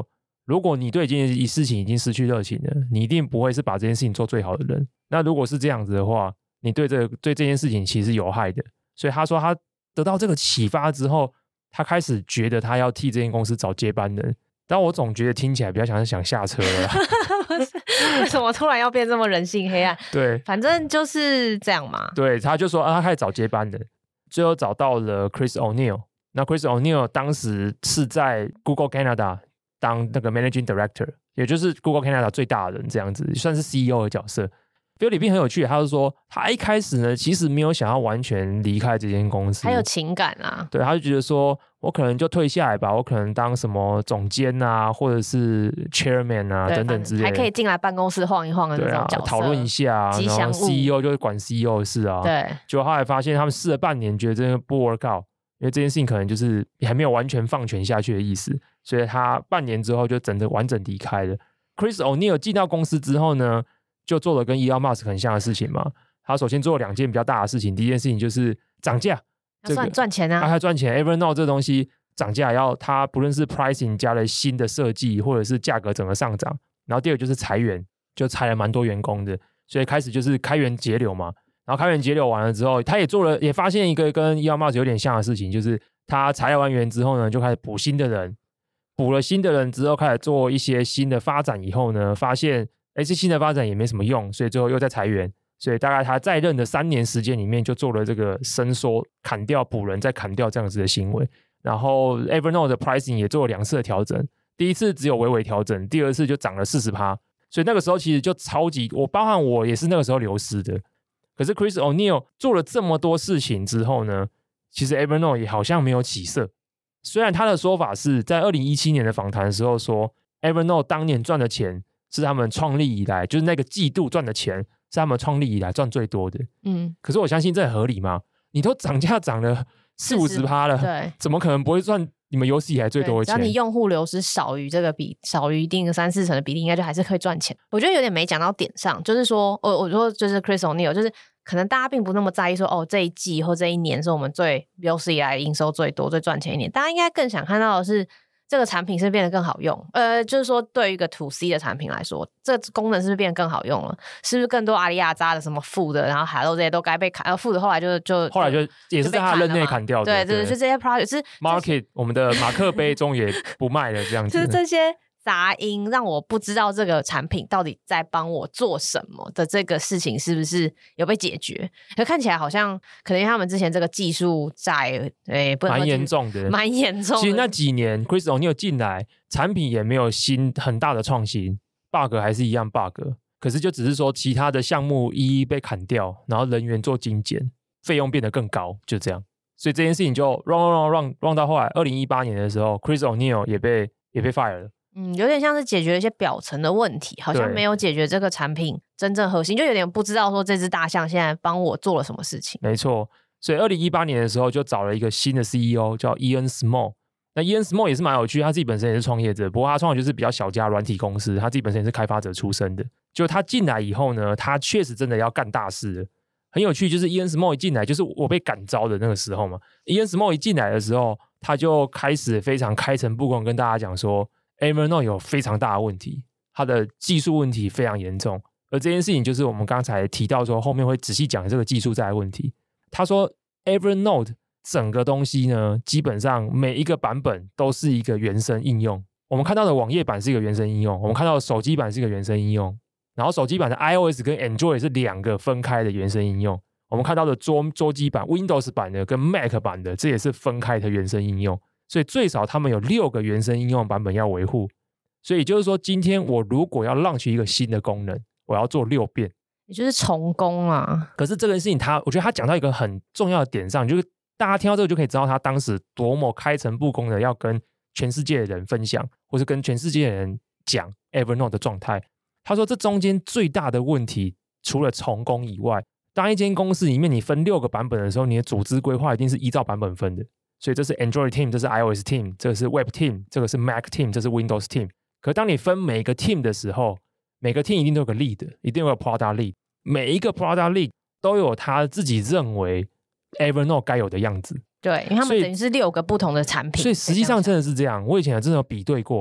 如果你对这件事情已经失去热情了，你一定不会是把这件事情做最好的人。那如果是这样子的话，你对这个对这件事情其实是有害的。所以他说他得到这个启发之后，他开始觉得他要替这间公司找接班人。但我总觉得听起来比较像是想下车了为什么突然要变这么人性黑暗？ 对， 反正就是这样嘛。 对，他就说、啊、他开始找接班人，最后找到了 Chris O'Neill。那 Chris O'Neill 当时是在 Google Canada 当那个 Managing Director， 也就是 Google Canada 最大的人，这样子算是 C E O 的角色。菲律宾很有趣，他就说他一开始呢其实没有想要完全离开这间公司， 还有情感啊。 对，他就觉得说我可能就退下来吧，我可能当什么总监啊，或者是 Chairman 啊等等之类的， 还可以进来办公室晃一晃的那种角色，讨论、啊、一下、啊，然后 C E O 就会管 C E O 的事啊。 对， 结果后来发现他们试了半年，觉得这个不 work out， 因为这件事情可能就是还没有完全放权下去的意思，所以他半年之后就整个完整离开了。Chris O'Neill 进到公司之后呢，就做了跟 Elon Musk 很像的事情嘛。他首先做了两件比较大的事情，第一件事情就是涨价， 要赚赚钱啊， 他赚钱。Evernote 这东西涨价，要他不论是 pricing 加了新的设计，或者是价格整个上涨。然后第二个就是裁员，就裁了蛮多员工的，所以开始就是开源节流嘛。然后开源节流完了之后，他也做了，也发现一个跟 Elon Musk 有点像的事情，就是他裁完员之后呢，就开始补新的人，补了新的人之后，开始做一些新的发展以后呢，发现哎，这新的发展也没什么用，所以最后又在裁员。所以大概他在任的三年时间里面，就做了这个伸缩、砍掉、补人再砍掉这样子的行为。然后 Evernote 的 pricing 也做了两次的调整，第一次只有微微调整，第二次就涨了 百分之四十。所以那个时候其实就超级，我包含我也是那个时候流失的。可是 Chris O'Neill 做了这么多事情之后呢，其实 Evernote 也好像没有起色。虽然他的说法是在二零一七年的访谈的时候说 Evernote 当年赚的钱是他们创立以来，就是那个季度赚的钱是他们创立以来赚最多的。嗯，可是我相信这很合理吗？你都涨价涨了四五十趴了，对，怎么可能不会赚你们有史以来最多的钱？ 只要你用户流失少于这个比少于一定的三四成的比例，应该就还是可以赚钱。我觉得有点没讲到点上，就是说，我我说就是 Chris O'Neill， 就是可能大家并不那么在意说，哦，这一季或这一年是我们最有史以来营收最多、最赚钱一年。大家应该更想看到的是，这个产品是变得更好用，呃，就是说对于一个 to C 的产品来说，这个功能是不是变得更好用了？是不是更多阿里亚扎的什么 Food， 然后 Hello 这些都该被砍？呃 ，Food 后来就就后来就也是在他任内砍掉的， 对对，就这些 project 是 Market 我们的马克杯终也不卖了这样子， 就是这些杂音让我不知道这个产品到底在帮我做什么的这个事情是不是有被解决。可看起来好像可能因为他们之前这个技术债诶蛮严重的蛮严重的， 其实那几年 Chris O'Neill 进来，产品也没有新很大的创新， bug 还是一样 bug， 可是就只是说其他的项目一一被砍掉，然后人员做精简，费用变得更高，就这样。所以这件事情就 run run run run 到后来二零一八年的时候 Chris O'Neill 也被也被 fire 了。 嗯，有点像是解决了一些表层的问题，好像没有解决这个产品真正核心，就有点不知道说这只大象现在帮我做了什么事情。 没错，所以二零一八年的时候就找了一个新的 C E O 叫 Ian Small。那 Ian Small 也是蛮有趣，他自己本身也是创业者，不过他创的就是比较小家软体公司，他自己本身也是开发者出身的。就他进来以后呢，他确实真的要干大事了。很有趣，就是 Ian Small 一进来，就是我被感召的那个时候嘛。Ian Small 一进来的时候，他就开始非常开诚布公跟大家讲说Evernote 有非常大的问题，它的技术问题非常严重，而这件事情就是我们刚才提到说后面会仔细讲这个技术债的问题。他说 Evernote 整个东西呢，基本上每一个版本都是一个原生应用。我们看到的网页版是一个原生应用，我们看到的手机版是一个原生应用，然后手机版的 iOS 跟 Android 是两个分开的原生应用，我们看到的桌桌机版 Windows 版的跟 Mac 版的，这也是分开的原生应用。所以最少他们有六个原生应用版本要维护，所以就是说今天我如果要 launch 一个新的功能，我要做六遍， 也就是重工啊。 可是这个事情他我觉得他讲到一个很重要的点上，就是大家听到这个就可以知道他当时多么开诚布公的要跟全世界的人分享，或是跟全世界的人讲 Evernote 的状态。他说这中间最大的问题除了重工以外，当一间公司里面你分六个版本的时候，你的组织规划一定是依照版本分的。所以这是 Android team， 这是 iOS team， 这个是 Web team， 这个是 Mac team， 这是 Windows team。 可当你分每个 team 的时候，每个 team 一定都有个 lead， 一定有个 product lead， 每一个 product lead 都有他自己认为 Evernote 该有的样子。 对，因为他们等于是六个不同的产品， 所以实际上真的是这样。我以前真的有比对过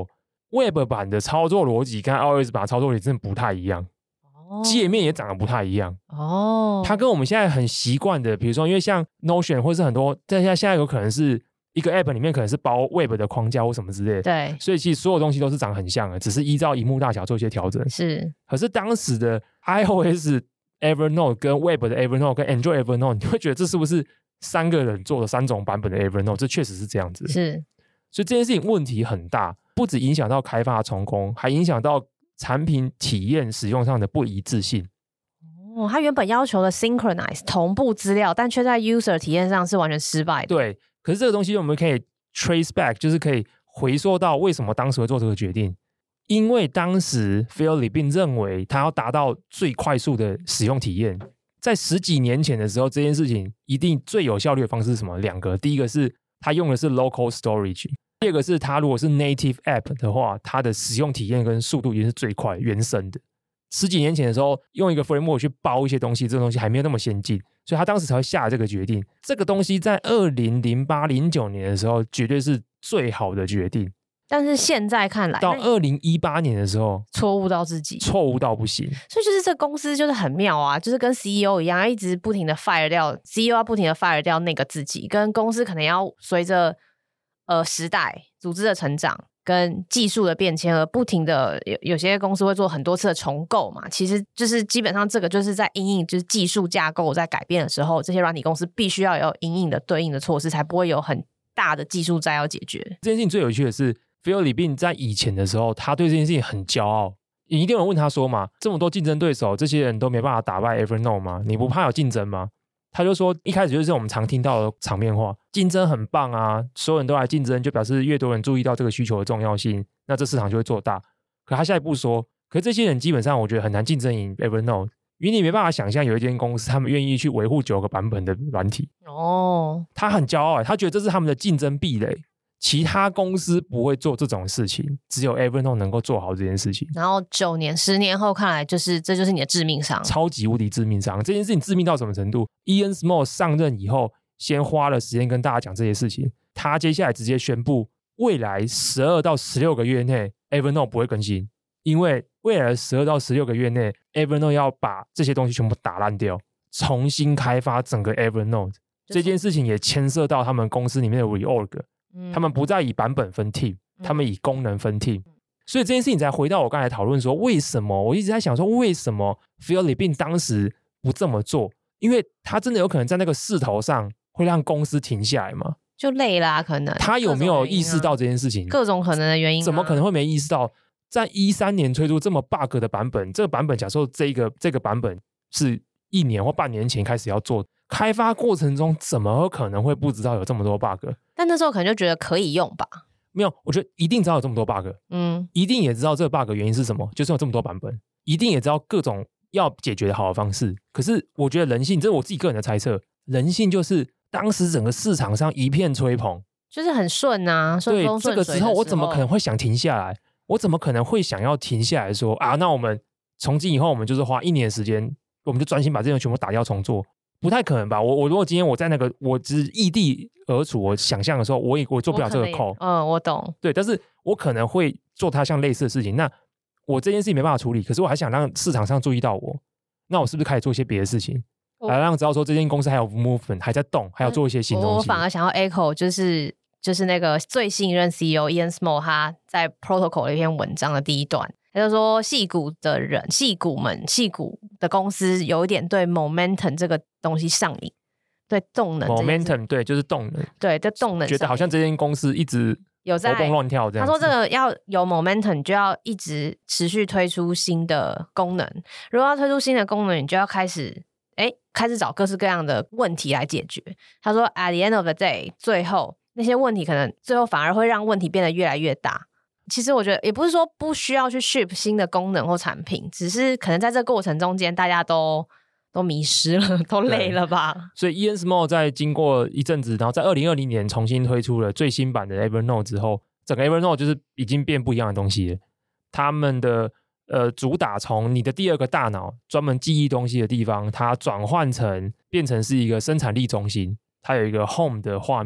Web 版的操作逻辑跟 iOS 版的操作逻辑真的不太一样，哦、界面也长得不太一样哦。它跟我们现在很习惯的，比如说因为像 Notion 或是很多，但现在现在有可能是一个 App 里面可能是包 Web 的框架或什么之类的， 对， 所以其实所有东西都是长得很像的，只是依照萤幕大小做一些调整。 是， 可是当时的 iOS Evernote 跟 Web 的 Evernote 跟 Android Evernote， 你会觉得这是不是三个人做的三种版本的 Evernote？ 这确实是这样子。 是， 所以这件事情问题很大，不只影响到开发成功，还影响到产品体验使用上的不一致性。 哦，它原本要求的 synchronize 同步资料，但却在 user 体验上是完全失败的。 对，可是这个东西我们可以 trace back， 就是可以回溯到为什么当时会做这个决定。因为当时 Phil Libin 认为他要达到最快速的使用体验，在十几年前的时候，这件事情一定最有效率的方式是什么？两个，第一个是他用的是 local storage， 第二个是他如果是 native app 的话，它的使用体验跟速度一定是最快原生的。十几年前的时候，用一个 framework 去包一些东西，这个东西还没有那么先进，所以他当时才会下这个决定。这个东西在二零零八、零九年的时候，绝对是最好的决定。但是现在看来， 到二零一八年的时候， 错误到自己， 错误到不行。 所以就是这公司就是很妙啊，就是跟 C E O 一样，一直不停的 fire 掉 C E O， 要不停的 fire 掉那个自己，跟公司可能要随着呃时代、组织的成长跟技术的变迁而不停的有有些公司会做很多次的重构嘛。其实就是基本上这个就是在因应就是技术架构在改变的时候，这些软体公司必须要有因应的对应的措施，才不会有很大的技术债要解决。 这件事情最有趣的是。Phil Libin 在以前的时候，他对这件事情很骄傲。一定有人问他说嘛，这么多竞争对手，这些人都没办法打败 Evernote 吗？你不怕有竞争吗？他就说，一开始就是我们常听到的场面话，竞争很棒啊，所有人都来竞争，就表示越多人注意到这个需求的重要性，那这市场就会做大。可他下一步说，可是这些人基本上我觉得很难竞争赢 Evernote， 因为你没办法想象有一间公司他们愿意去维护九个版本的软体。哦，他很骄傲，他觉得这是他们的竞争壁垒。其他公司不会做这种事情，只有 Evernote 能够做好这件事情。 然后九年、十年后看来，就是这就是你的致命伤， 超级无敌致命伤。这件事情致命到什么程度 ？Ian Small 上任以后，先花了时间跟大家讲这些事情。他接下来直接宣布，未来十二到十六个月内 ，Evernote 不会更新，因为未来十二到十六个月内 ，Evernote 要把这些东西全部打烂掉，重新开发整个 Evernote。这件事情也牵涉到他们公司里面的 reorg。他们不再以版本分 team， 他们以功能分 team，、嗯、所以这件事情才回到我刚才讨论说，为什么我一直在想说，为什么 Phil Libin 当时不这么做？因为他真的有可能在那个势头上会让公司停下来吗？ 就累啦、啊，可能他有没有意识到这件事情？ 各种可能的原因、啊， 怎么可能会没意识到？在一三年推出这么 bug 的版本，这个版本假设这个这个版本是一年或半年前开始要做。开发过程中怎么可能会不知道有这么多 bug？ 但那时候可能就觉得可以用吧。 没有，我觉得一定知道有这么多 bug， 嗯，一定也知道这个 bug 原因是什么，就是有这么多版本，一定也知道各种要解决的好的方式。可是我觉得人性，这是我自己个人的猜测，人性就是当时整个市场上一片吹捧， 就是很顺啊，顺风顺水的时候。 对，这个时候我怎么可能会想停下来？我怎么可能会想要停下来说啊，那我们从今以后我们就是花一年的时间，我们就专心把这些全部打掉重做？不太可能吧？我我如果今天我在那个我只异地而处，我想象的时候，我也我做不了这个 call。 嗯，我懂。 对，但是我可能会做它像类似的事情。那我这件事情没办法处理，可是我还想让市场上注意到我，那我是不是可以做一些别的事情，来让知道说这间公司还有 movement 还在动，还要做一些新东西？ 我反而想要 echo 就是就是那个最新一任 C E O Ian Small 他在 protocol 的一篇文章的第一段。他就说矽谷的人矽谷们矽谷的公司有一点对 momentum 这个东西上瘾，对动能 momentum 对就是动能， 对对动能觉得好像这间公司一直有在活蹦乱跳这样。 他说这个要有 momentum 你就要一直持续推出新的功能，如果要推出新的功能你就要开始哎开始找各式各样的问题来解决。他说 at the end of the day 最后那些问题可能最后反而会让问题变得越来越大。其实我觉得也不是说不需要去 ship 新的功能或产品，只是可能在这个过程中间大家都都迷失了，都累了吧。 所以 Ian Small 在经过一阵子，然后在二零二零年重新推出了最新版的 Evernote 之后，整个 Evernote 就是已经变不一样的东西了。他们的呃主打从你的第二个大脑专门记忆东西的地方，它转换成变成是一个生产力中心，它有一个 home 的画面，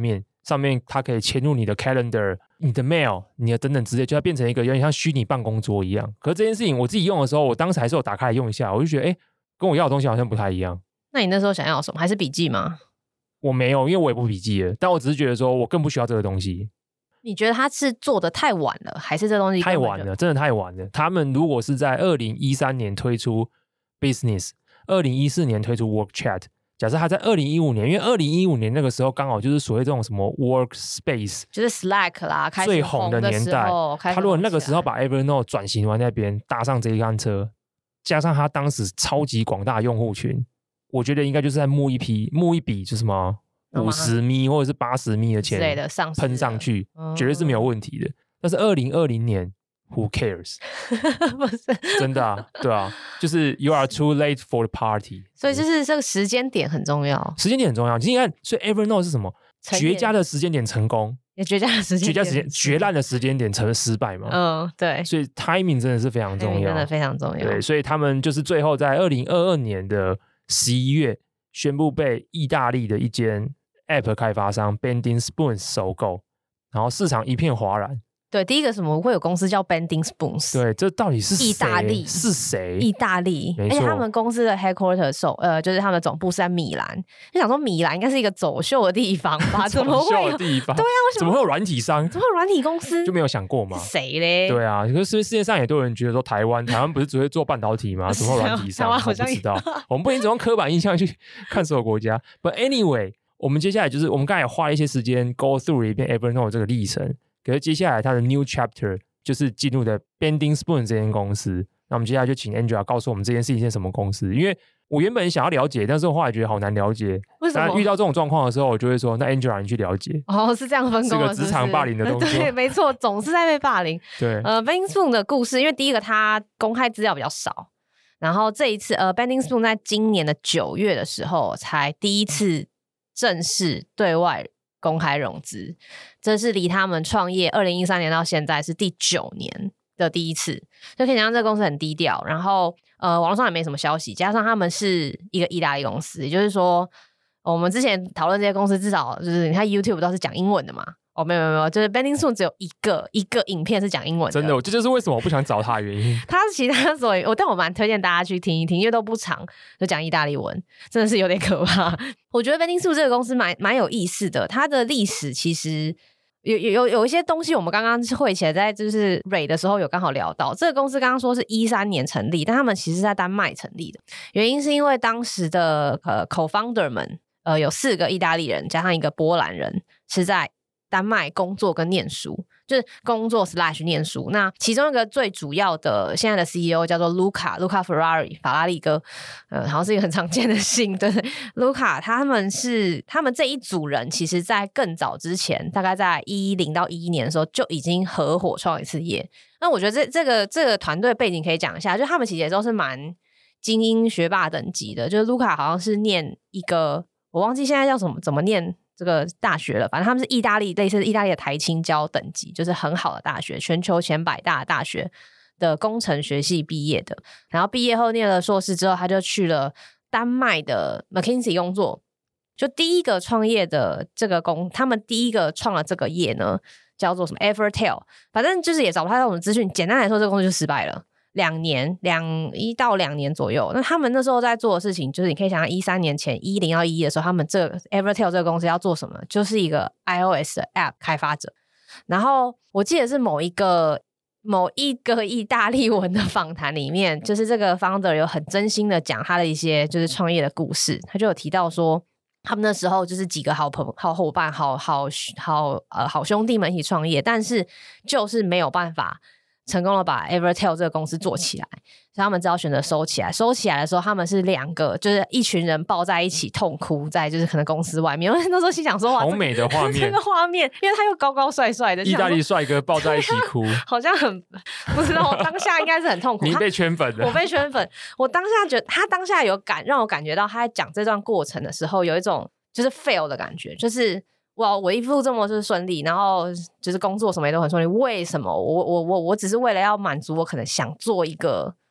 上面它可以嵌入你的 calendar、你的 mail、你的等等之类，就要变成一个有点像虚拟办公桌一样。可是这件事情我自己用的时候，我当时还是有打开来用一下，我就觉得哎，跟我要的东西好像不太一样。 那你那时候想要什么？还是笔记吗？ 我没有，因为我也不笔记了，但我只是觉得说我更不需要这个东西。 你觉得它是做的太晚了，还是这东西太晚了？真的太晚了。他们如果是在二零一三年推出 Business， 二零一四年推出 Work Chat， 假设他在二零一五年，因为二零一五年那个时候刚好就是所谓这种什么 Workspace， 就是 Slack 啦，开始最红的年代。他如果那个时候把 Evernote 转型完那边搭上这一辆车，加上他当时超级广大的用户群，我觉得应该就是在募一批募一笔就什么五十米或者是八十米的钱喷上去，绝对是没有问题的。但是二零二零年 ，Who cares？ 不是真的啊，对啊，就是 You are too late for the party。 所以就是这个时间点很重要， 时间点很重要。你看，所以 Evernote 是什么？绝佳的时间点成功， 也绝佳的时间点， 绝佳时间，绝烂的时间点成失败嘛？ 嗯，对。 所以 timing 真的是非常重要， 真的非常重要。 对，所以他们就是最后在二零二二年的十一月宣布被意大利的一间 App 开发商 Bending Spoons 收购，然后市场一片哗然。 对，第一个什么会有公司叫 Bending Spoons？ 对，这到底是谁？ 意大利是谁？ 意大利，而且他们公司的 headquarters 首呃，就是他们的总部是在米兰。就想说米兰应该是一个走秀的地方吧？怎么会有地方？ 对啊，为什么怎么会有软体商？ 怎么会有软体公司？ 就没有想过吗？ 谁嘞？ 对啊，可是世界上也都有人觉得说台湾，台湾不是只会做半导体吗？怎么会有软体商？我不知道，我们不能只用刻板印象去看所有国家。But anyway， 我们接下来就是我们刚才也花了一些时间 go through 一遍 Evernote 这个历程。可是接下来它的 new chapter 就是进入的 Bending Spoon 这间公司。那我们接下来就请 Angela 告诉我们这件事情是什么公司，因为我原本想要了解，但是我后来觉得好难了解。 为什么？ 遇到这种状况的时候，我就会说：“那 Angela 你去了解。” 哦，是这样分工的， 是个职场霸凌的动作。 对，没错，总是在被霸凌。 对， 呃 ，Bending Spoon 的故事，因为第一个它公开资料比较少，然后这一次呃 ，Bending Spoon 在今年的九月的时候才第一次正式对外公开融资，这是离他们创业二零一三年到现在是第九年的第一次，就可以想象这个公司很低调，然后呃网络上也没什么消息，加上他们是一个意大利公司，也就是说我们之前讨论这些公司至少就是你看 YouTube 都是讲英文的嘛。哦，没有没有没有，就是 Bending Spoon 只有一个一个影片是讲英文的。 真的，这就是为什么我不想找他的原因。 他其他所以，我但我蛮推荐大家去听一听，因为都不长，就讲意大利文，真的是有点可怕。我觉得 Bending Spoon 这个公司蛮蛮有意思的，它的历史其实有有有一些东西，我们刚刚会起来在就是蕊的时候有刚好聊到。这个公司刚刚说是一三年成立，但他们其实是在丹麦成立的，原因是因为当时的呃 co-founder 们呃有四个意大利人加上一个波兰人是在丹麦工作跟念书，就是工作 slash 念书。那其中一个最主要的现在的 C E O 叫做 Luca Luca Ferrari 法拉利哥，呃，好像是一个很常见的姓。对 ，Luca 他们是他们这一组人，其实在更早之前，大概在一零到一一年的时候就已经合伙创一次业。那我觉得这这个这个团队背景可以讲一下，就他们其实也都是蛮精英学霸等级的。就是 Luca 好像是念一个，我忘记现在叫什么怎么念。这个大学了，反正他们是意大利类似意大利的台清交等级，就是很好的大学，全球前百大大学的工程学系毕业的。然后毕业后念了硕士之后，他就去了丹麦的 McKinsey 工作。就第一个创业的这个公，他们第一个创了这个业呢，叫做什么 Evertel， 反正就是也找不太到我们资讯。简单来说，这个公司就失败了。两年两一到两年左右，那他们那时候在做的事情，就是你可以想象一三年前一零到一一的时候，他们这个 Evertel 这个公司要做什么，就是一个 iOS 的 App 开发者。然后我记得是某一个某一个意大利文的访谈里面，就是这个 founder 有很真心的讲他的一些就是创业的故事，他就有提到说，他们那时候就是几个好朋好伙伴、好好好呃好兄弟们一起创业，但是就是没有办法。成功的把 Evertel 这个公司做起来，所以他们只好选择收起来。收起来的时候，他们是两个，就是一群人抱在一起痛哭，在就是可能公司外面。我那时候心想说，哇， 好美的画面， 这个画面，因为他又高高帅帅的， 意大利帅哥抱在一起哭， 好像很不知道。我当下应该是很痛苦， 你被圈粉了， 我被圈粉。我当下觉得他当下有感，让我感觉到他在讲这段过程的时候，有一种就是 fail 的感觉，就是。哇，我一副这么就是顺利，然后就是工作什么也都很顺利，为什么我我我我只是为了要满足我可能想做一个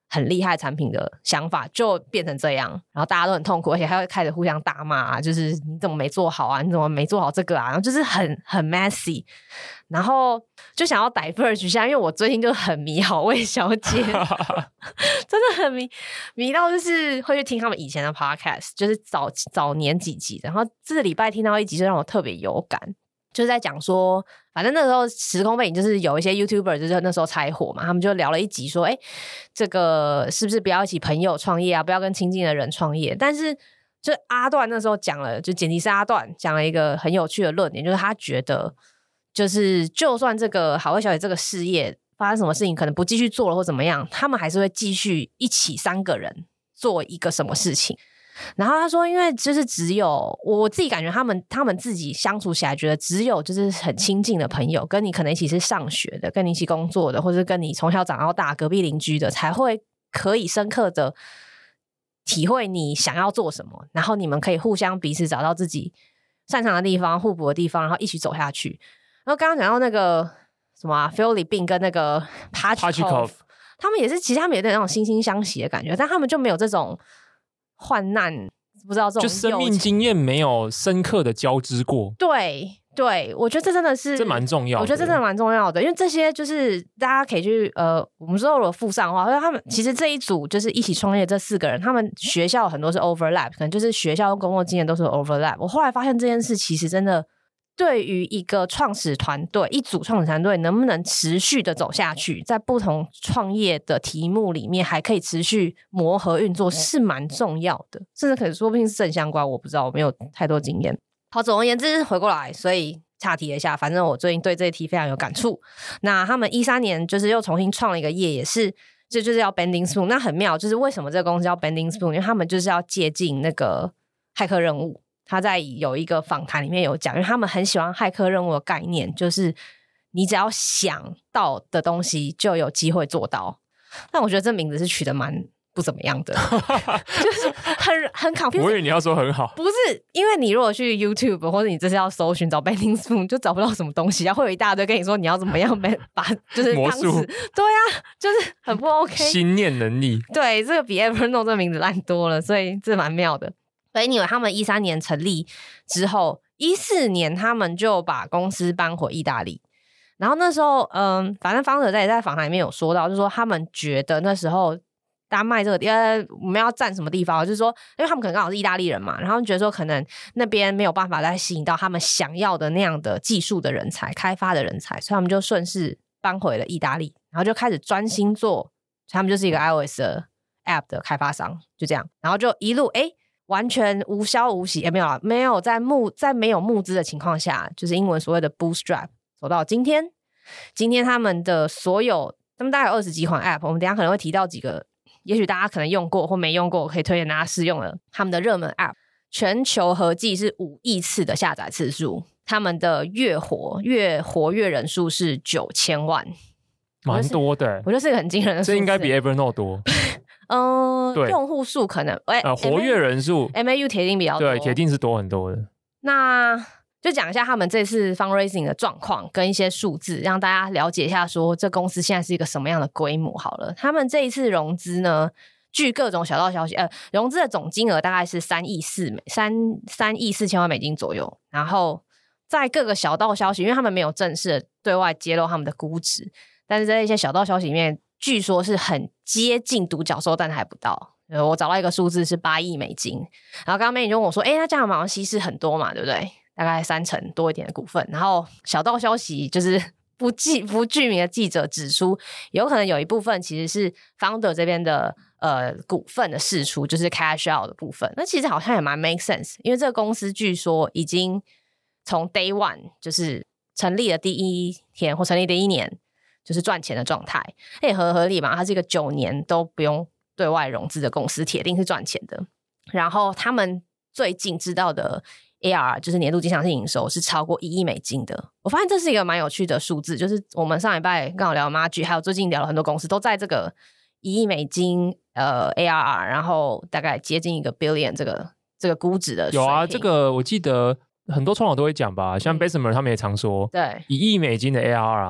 很厉害产品的想法就变成这样，然后大家都很痛苦，而且还会开始互相打骂、啊、就是你怎么没做好啊，你怎么没做好这个啊，然后就是很很 messy， 然后就想要 diverge 一下，因为我最近就很迷好味小姐真的很迷迷到就是会去听他们以前的 podcast， 就是早早年几集的，然后这个礼拜听到一集就让我特别有感，就是在讲说反正那时候时空背景就是有一些 YouTuber 就是那时候拆火嘛，他们就聊了一集说哎，这个是不是不要一起朋友创业啊，不要跟亲近的人创业，但是就阿段那时候讲了，就剪辑师阿段讲了一个很有趣的论点，就是他觉得就是就算这个好味小姐这个事业发生什么事情可能不继续做了或怎么样，他们还是会继续一起三个人做一个什么事情。然后他说因为就是只有我自己感觉他们他们自己相处起来觉得只有就是很亲近的朋友，跟你可能一起是上学的，跟你一起工作的，或者跟你从小长到大隔壁邻居的，才会可以深刻的体会你想要做什么，然后你们可以互相彼此找到自己擅长的地方互补的地方，然后一起走下去。然后刚刚讲到那个什么啊 Philippine 跟那个 Pachikov 他们也是其实他们有点那种惺惺相惜的感觉，但他们就没有这种患难，不知道这种就生命经验没有深刻的交织过。 对对，我觉得这真的是这蛮重要的， 我觉得这真的蛮重要的，因为这些就是大家可以去呃，我们说如果附上的话，他们其实这一组就是一起创业这四个人，他们学校很多是 overlap， 可能就是学校跟工作经验都是 overlap。我后来发现这件事其实真的对于一个创始团队一组创始团队能不能持续的走下去，在不同创业的题目里面还可以持续磨合运作是蛮重要的，甚至可能说不定是正相关，我不知道，我没有太多经验。好，总而言之回过来，所以岔题了一下，反正我最近对这一题非常有感触。那他们一三年就是又重新创了一个业，也是就就是要 Bending Spoon， 那很妙，就是为什么这个公司叫 Bending Spoon， 因为他们就是要接近那个骇客任务。他在有一个访谈里面有讲，因为他们很喜欢骇客任务的概念，就是你只要想到的东西就有机会做到。但我觉得这名字是取得蛮不怎么样的就是很很 confusing。 我以为你要说很好， 不是，因为你如果去 YouTube 或者你这是要搜寻找 Bending Spoon 就找不到什么东西，然后会有一大堆跟你说你要怎么样把就是魔术， 对啊，就是很不 OK。 心念能力， 对，这个比 Evernote 这个名字烂多了，所以这蛮妙的。所以你以为他们一三年成立之后，一四年他们就把公司搬回意大利。然后那时候，嗯，反正方者在在访谈里面有说到，就是说他们觉得那时候丹麦这个地呃我们要占什么地方，就是说，因为他们可能刚好是意大利人嘛，然后觉得说可能那边没有办法再吸引到他们想要的那样的技术的人才、开发的人才，所以他们就顺势搬回了意大利，然后就开始专心做，他们就是一个 iOS 的 App 的开发商，就这样，然后就一路哎。完全无消无息，也没有啦，没有在募在没有募资的情况下，就是英文所谓的 bootstrap 走到今天。今天他们的所有，他们大概有二十几款 app， 我们等一下可能会提到几个，也许大家可能用过或没用过，可以推荐大家试用了。他们的热门 app 全球合计是五亿次的下载次数，他们的月活月活跃人数是九千万， 蛮多的， 我觉得是一个很惊人的数字， 这应该比 Evernote 多。 嗯、呃，用户数可能哎、 呃，活跃人数 M A U 铁定比较多， 对，铁定是多很多的。 那就讲一下他们这次 fundraising 的状况跟一些数字，让大家了解一下说这公司现在是一个什么样的规模好了。他们这一次融资呢，据各种小道消息，呃，融资的总金额大概是三亿四美三三亿四千万美金左右。然后在各个小道消息，因为他们没有正式的对外揭露他们的估值，但是在一些小道消息里面，据说是很接近独角兽，但还不到。我找到一个数字是八亿美金。然后刚刚美女就问我说：“哎、欸，那这样好像稀释很多嘛，对不对？大概三成多一点的股份。”然后小道消息就是不记不具名的记者指出，有可能有一部分其实是 founder 这边的呃股份的释出，就是 cash out 的部分。那其实好像也蛮 make sense， 因为这个公司据说已经从 day one 就是成立的第一天或成立的第一年。就是赚钱的状态，那也合合理嘛，它是一个九年都不用对外融资的公司，铁定是赚钱的。然后他们最近知道的 A R R 就是年度经常性营收是超过一亿美金的。我发现这是一个蛮有趣的数字，就是我们上礼拜刚好聊 Margie， 还有最近聊了很多公司都在这个一亿美金呃 A R R， 然后大概接近一个 billion 这个这个估值的水平。 有啊，这个我记得很多创投都会讲吧，像 Bessemer 他们也常说， 对， 一亿美金的 A R R 啊。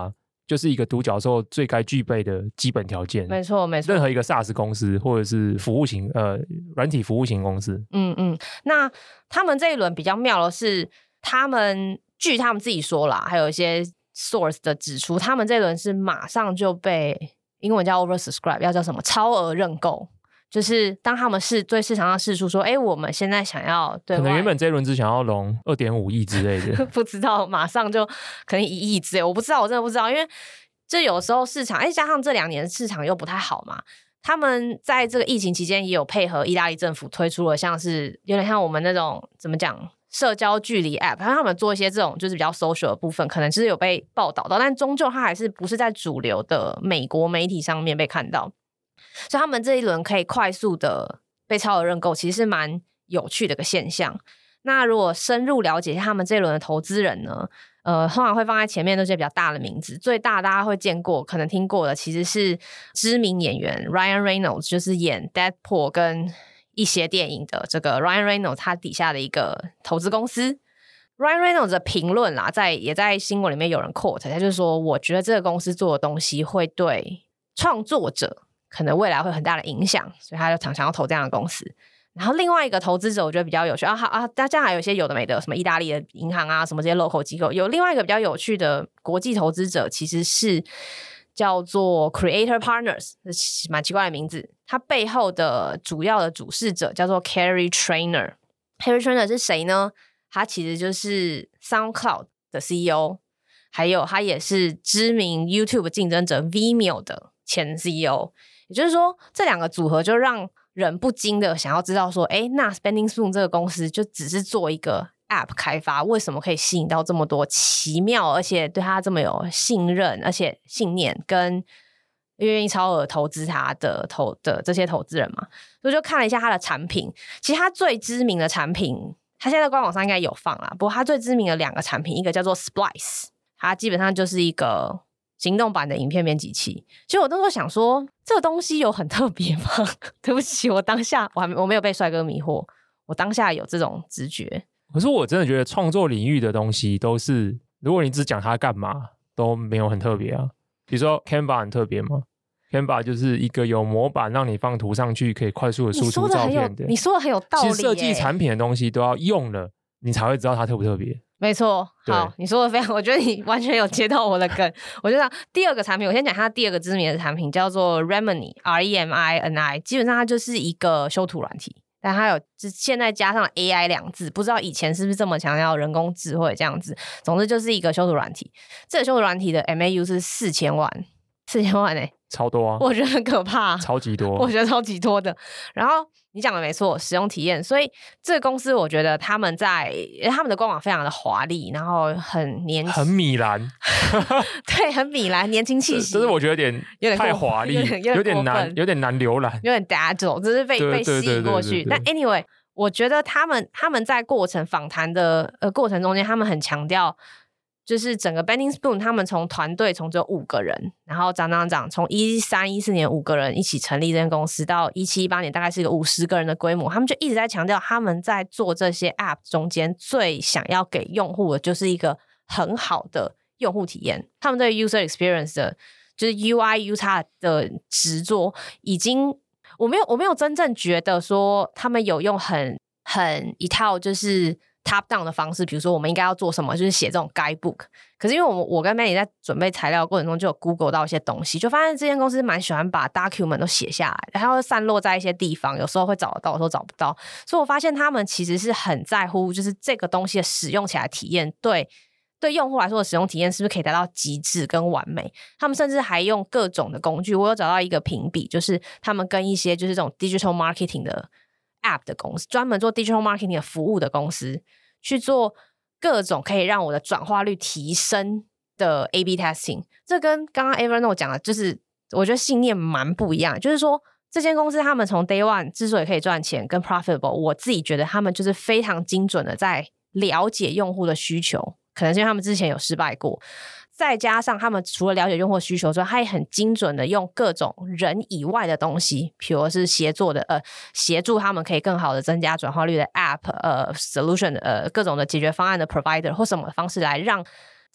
就是一个独角兽最该具备的基本条件。 没错没错， 任何一个 SaaS 公司或者是服务型呃软体服务型公司， 嗯嗯，那他们这一轮比较妙的是，他们据他们自己说啦，还有一些 source 的指出，他们这一轮是马上就被英文叫 oversubscribe， 要叫什么超额认购。就是当他们是对市场上释出说，哎，我们现在想要对外， 可能原本这一轮只想要融 二点五亿之类的， 不知道马上就可能一亿之类，我不知道，我真的不知道，因为这有时候市场，哎，加上这两年市场又不太好嘛。他们在这个疫情期间也有配合意大利政府推出了像是有点像我们那种怎么讲社交距离 app， 他们做一些这种就是比较 social 的部分，可能就是有被报道到，但终究它还是不是在主流的美国媒体上面被看到。所以他们这一轮可以快速的被超额认购，其实是蛮有趣的一个现象。那如果深入了解一下他们这一轮的投资人呢，呃，通常会放在前面那些比较大的名字，最大大家会见过可能听过的其实是知名演员 Ryan Reynolds， 就是演 Deadpool 跟一些电影的这个 Ryan Reynolds 他底下的一个投资公司。Ryan Reynolds 的评论啦，在也在新闻里面有人 quote， 他就是说我觉得这个公司做的东西会对创作者可能未来会有很大的影响，所以他就常常要投这样的公司。然后另外一个投资者我觉得比较有趣啊啊，大家还有一些有的没的，什么意大利的银行啊，什么这些 local 机构。有另外一个比较有趣的国际投资者，其实是叫做 Creator Partners， 蛮奇怪的名字。他背后的主要的主事者叫做 Carrie Trainer。Carrie Trainer 是谁呢？他其实就是 SoundCloud 的 C E O， 还有他也是知名 YouTube 竞争者 Vimeo 的前 C E O。也就是说，这两个组合就让人不禁的想要知道说，诶，那 Spending Spoon 这个公司就只是做一个 App 开发，为什么可以吸引到这么多奇妙而且对他这么有信任而且信念跟愿意超额投资他的投的这些投资人嘛？所以就看了一下他的产品，其实他最知名的产品他现在官网上应该有放啦，不过他最知名的两个产品，一个叫做 Splice， 它基本上就是一个行动版的影片编辑器。其实我那时候想说这个东西有很特别吗？对不起，我当下我还没我没有被帅哥迷惑，我当下有这种直觉。 可是我真的觉得创作领域的东西都是，如果你只讲它干嘛都没有很特别啊。比如说 Canva 很特别吗？ Canva 就是一个有模板让你放图上去可以快速的输出照片的。 你说的很有道理耶。 其实设计产品的东西都要用了你才会知道它特不特别。 没错，好，你说的非常，我觉得你完全有接到我的梗。我就讲第二个产品，我先讲它第二个知名的产品叫做 Remini R E M I N I， 基本上它就是一个修图软体，但它有现在加上 A I 两字，不知道以前是不是这么强调人工智慧这样子。总之就是一个修图软体，这个修图软体的 M A U 是四千万，四千万欸，超多啊， 我觉得很可怕， 超级多， 我觉得超级多的。然后你讲的没错，使用体验，所以这个公司我觉得他们在他们的官网非常的华丽，然后很年轻， 很米兰对，很米兰，年轻气息， 这是我觉得有点有点太华丽，有 点, 有点难有点难浏览， 有点 dazzle， 只是被被吸引过去。但 anyway， 我觉得他们他们在过程访谈的呃过程中间，他们很强调就是整个 Spending Spoon 他们从团队从只有五个人，然后涨涨涨，从一三一四年五个人一起成立这间公司，到一七一八年大概是一个五十个人的规模，他们就一直在强调他们在做这些 App 中间最想要给用户的就是一个很好的用户体验。他们对 User Experience 的就是 U I U X 的执着已经我没有我没有真正觉得说他们有用很很一套就是top down 的方式，比如说我们应该要做什么，就是写这种 guidebook。可是因为我我跟 Manny 在准备材料的过程中就有 Google 到一些东西，就发现这间公司蛮喜欢把 document 都写下来，然后散落在一些地方，有时候会找得到，有时候找不到。所以我发现他们其实是很在乎，就是这个东西的使用起来体验，对对用户来说的使用体验是不是可以达到极致跟完美。他们甚至还用各种的工具，我有找到一个评比，就是他们跟一些就是这种 digital marketing 的App 的公司，专门做 digital marketing 的服务的公司，去做各种可以让我的转化率提升的 A B testing。 这跟刚刚 Evernote 讲的就是我觉得信念蛮不一样，就是说这间公司他们从 Day One 之所以可以赚钱跟 profitable， 我自己觉得他们就是非常精准的在了解用户的需求，可能是因为他们之前有失败过，再加上他们除了了解用户需求之外，他也很精准的用各种人以外的东西，比如是协作的呃协助他们可以更好的增加转化率的 App 呃 solution 呃各种的解决方案的 provider 或什么方式来让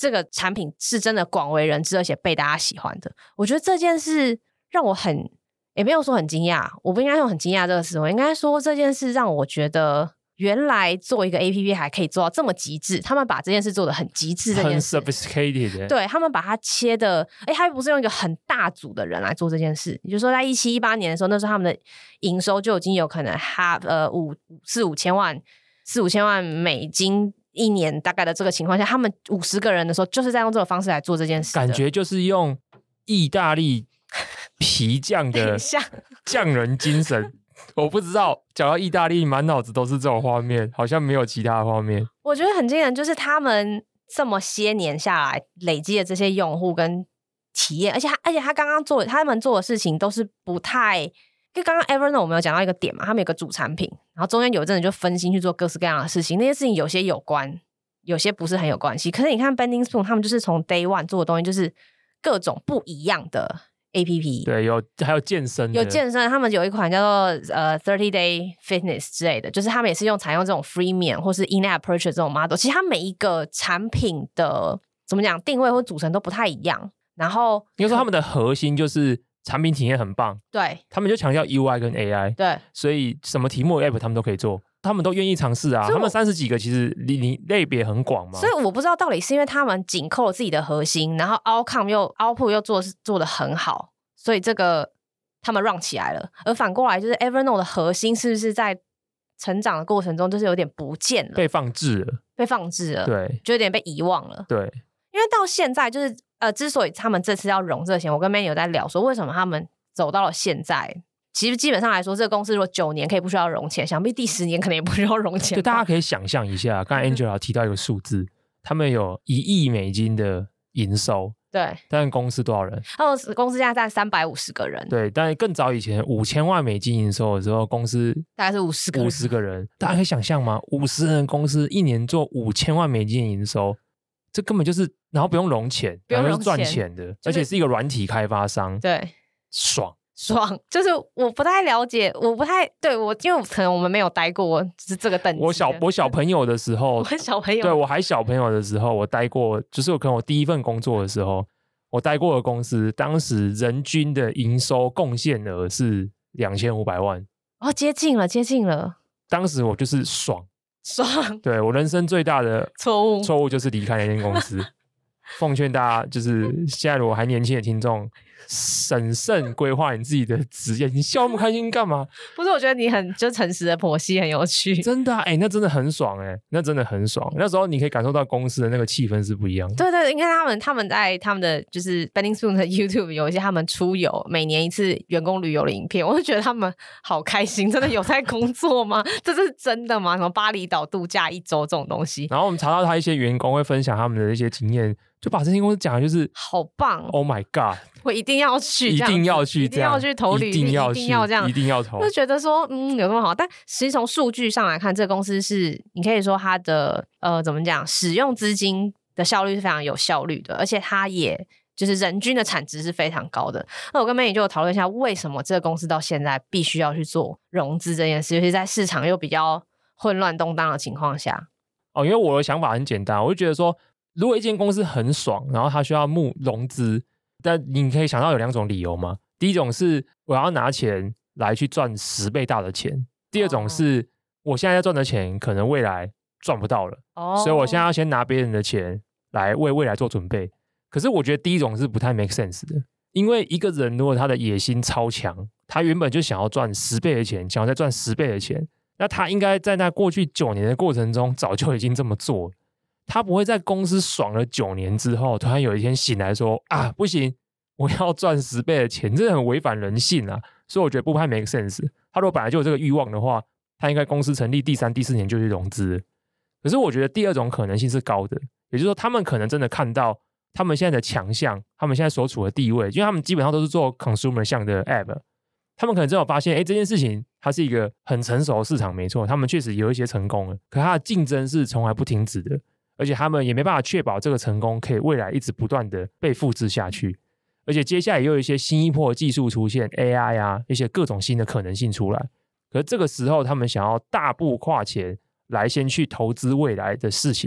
这个产品是真的广为人知而且被大家喜欢的。我觉得这件事让我很也没有说很惊讶，我不应该用很惊讶这个词，我应该说这件事让我觉得原来做一个 A P P 还可以做到这么极致，他们把这件事做得很极致，这件事很 sophisticated， 对， 他们把它切的，哎，他不是用一个很大组的人来做这件事，也就是说在一七一八年的时候，那时候他们的营收就已经有可能哈呃五四五千万四五千万美金一年大概的这个情况下，他们五十个人的时候就是在用这个方式来做这件事的， 感觉就是用意大利皮匠的匠人精神。我不知道，讲到意大利满脑子都是这种画面，好像没有其他的画面。 我觉得很惊人，就是他们这么些年下来累积的这些用户跟体验，而且他而且他刚刚做他们做的事情都是不太，因为刚刚 Evernote 我们有讲到一个点嘛，他们有个主产品，然后中间有一阵子就分心去做各式各样的事情，那些事情有些有关，有些不是很有关系。可是你看 Bending Spoon 他们就是从 Day One 做的东西就是各种不一样的A P P， 对，有还有健身的， 有健身，他们有一款叫做呃 thirty day fitness 之类的，就是他们也是用采用这种 freemium 或是 in app purchase 这种 model， 其实它每一个产品的怎么讲定位或组成都不太一样，然后应该说他们的核心就是产品体验很棒， 对， 他们就强调 U I 跟 A I， 对， 所以什么题目 app 他们都可以做，他们都愿意尝试啊，他们三十几个其实你你类别很广嘛， 所以我不知道到底是因为他们紧扣了自己的核心，然后 outcome 又 output 又做做得很好，所以这个他们 run 起来了，而反过来就是 Evernote 的核心是不是在成长的过程中就是有点不见了， 被放置了， 被放置了， 对， 就有点被遗忘了， 对， 因为到现在就是呃，之所以他们这次要融这个钱，我跟 Manny 有在聊说为什么他们走到了现在，其实基本上来说这个公司如果九年可以不需要融钱，想必第十年可能也不需要融钱， 对，大家可以想象一下，刚才 Angela 提到一个数字，他们有一亿美金的营收， 对， 但公司多少人？ 他们公司现在占三百五十个人。 对，但更早以前五千万美金营收的时候，公司大概是五十个人。 五十个人，大家可以想象吗？五十人公司一年做五千万美金营收，这根本就是，然后不用融钱， 不用融钱，赚钱的，就是，而且是一个软体开发商。 对， 爽。 爽，就是我不太了解，我不太对我，因为可能我们没有待过，就是这个等级。 我小我小朋友的时候， 我小朋友， 对我还小朋友的时候，我待过，就是我可能我第一份工作的时候，我待过的公司，当时人均的营收贡献额是两千五百万， 哦，接近了，接近了。 当时我就是爽爽， 对我人生最大的错误， 错误就是离开那间公司。奉劝大家，就是现在如果还年轻的听众，审慎规划你自己的职业。你笑那么开心干嘛？ 不是，我觉得你很就诚实的剖析很有趣， 真的啊，哎、欸，那真的很爽哎、欸，那真的很爽。那时候你可以感受到公司的那个气氛是不一样的。 对对，你看他们他们在他们的就是 Bending Spoon 的 YouTube 有一些他们出游每年一次员工旅游的影片，我就觉得他们好开心，真的有在工作吗？这是真的吗？什么巴厘岛度假一周这种东西？ 然后我们查到他一些员工会分享他们的一些经验。就把这间公司讲的就是好棒 ，Oh my God！ 我一定要去， 一定要去， 一定要去投履历， 一定要一定要这样， 一定要投。 就觉得说，嗯，有这么好。但实际从数据上来看，这个公司是你可以说它的呃，怎么讲，使用资金的效率是非常有效率的，而且它也就是人均的产值是非常高的。那我跟 Manny 就有讨论一下，为什么这个公司到现在必须要去做融资这件事，尤其在市场又比较混乱动荡的情况下。 哦，因为我的想法很简单，我就觉得说。如果一间公司很爽，然后它需要募融资，但你可以想到有两种理由吗？第一种是我要拿钱来去赚十倍大的钱，第二种是我现在要赚的钱可能未来赚不到了，哦，所以我现在要先拿别人的钱来为未来做准备。可是我觉得第一种是不太 make sense 的，因为一个人如果他的野心超强，他原本就想要赚十倍的钱，想要再赚十倍的钱，那他应该在那过去九年的过程中早就已经这么做了。他不会在公司爽了九年之后，突然有一天醒来说啊，不行，我要赚十倍的钱，这很违反人性啊！所以我觉得不太 make sense。他如果本来就有这个欲望的话，他应该公司成立第三、第四年就去融资了。可是我觉得第二种可能性是高的，也就是说，他们可能真的看到他们现在的强项，他们现在所处的地位，因为他们基本上都是做 consumer 向的 app， 他们可能真的有发现，哎，这件事情它是一个很成熟的市场，没错，他们确实有一些成功了，可它的竞争是从来不停止的。而且他们也没办法确保这个成功可以未来一直不断的被复制下去，而且接下来也有一些新一波的技术出现 ，A I 啊，一些各种新的可能性出来。可是这个时候，他们想要大步跨前来先去投资未来的事情，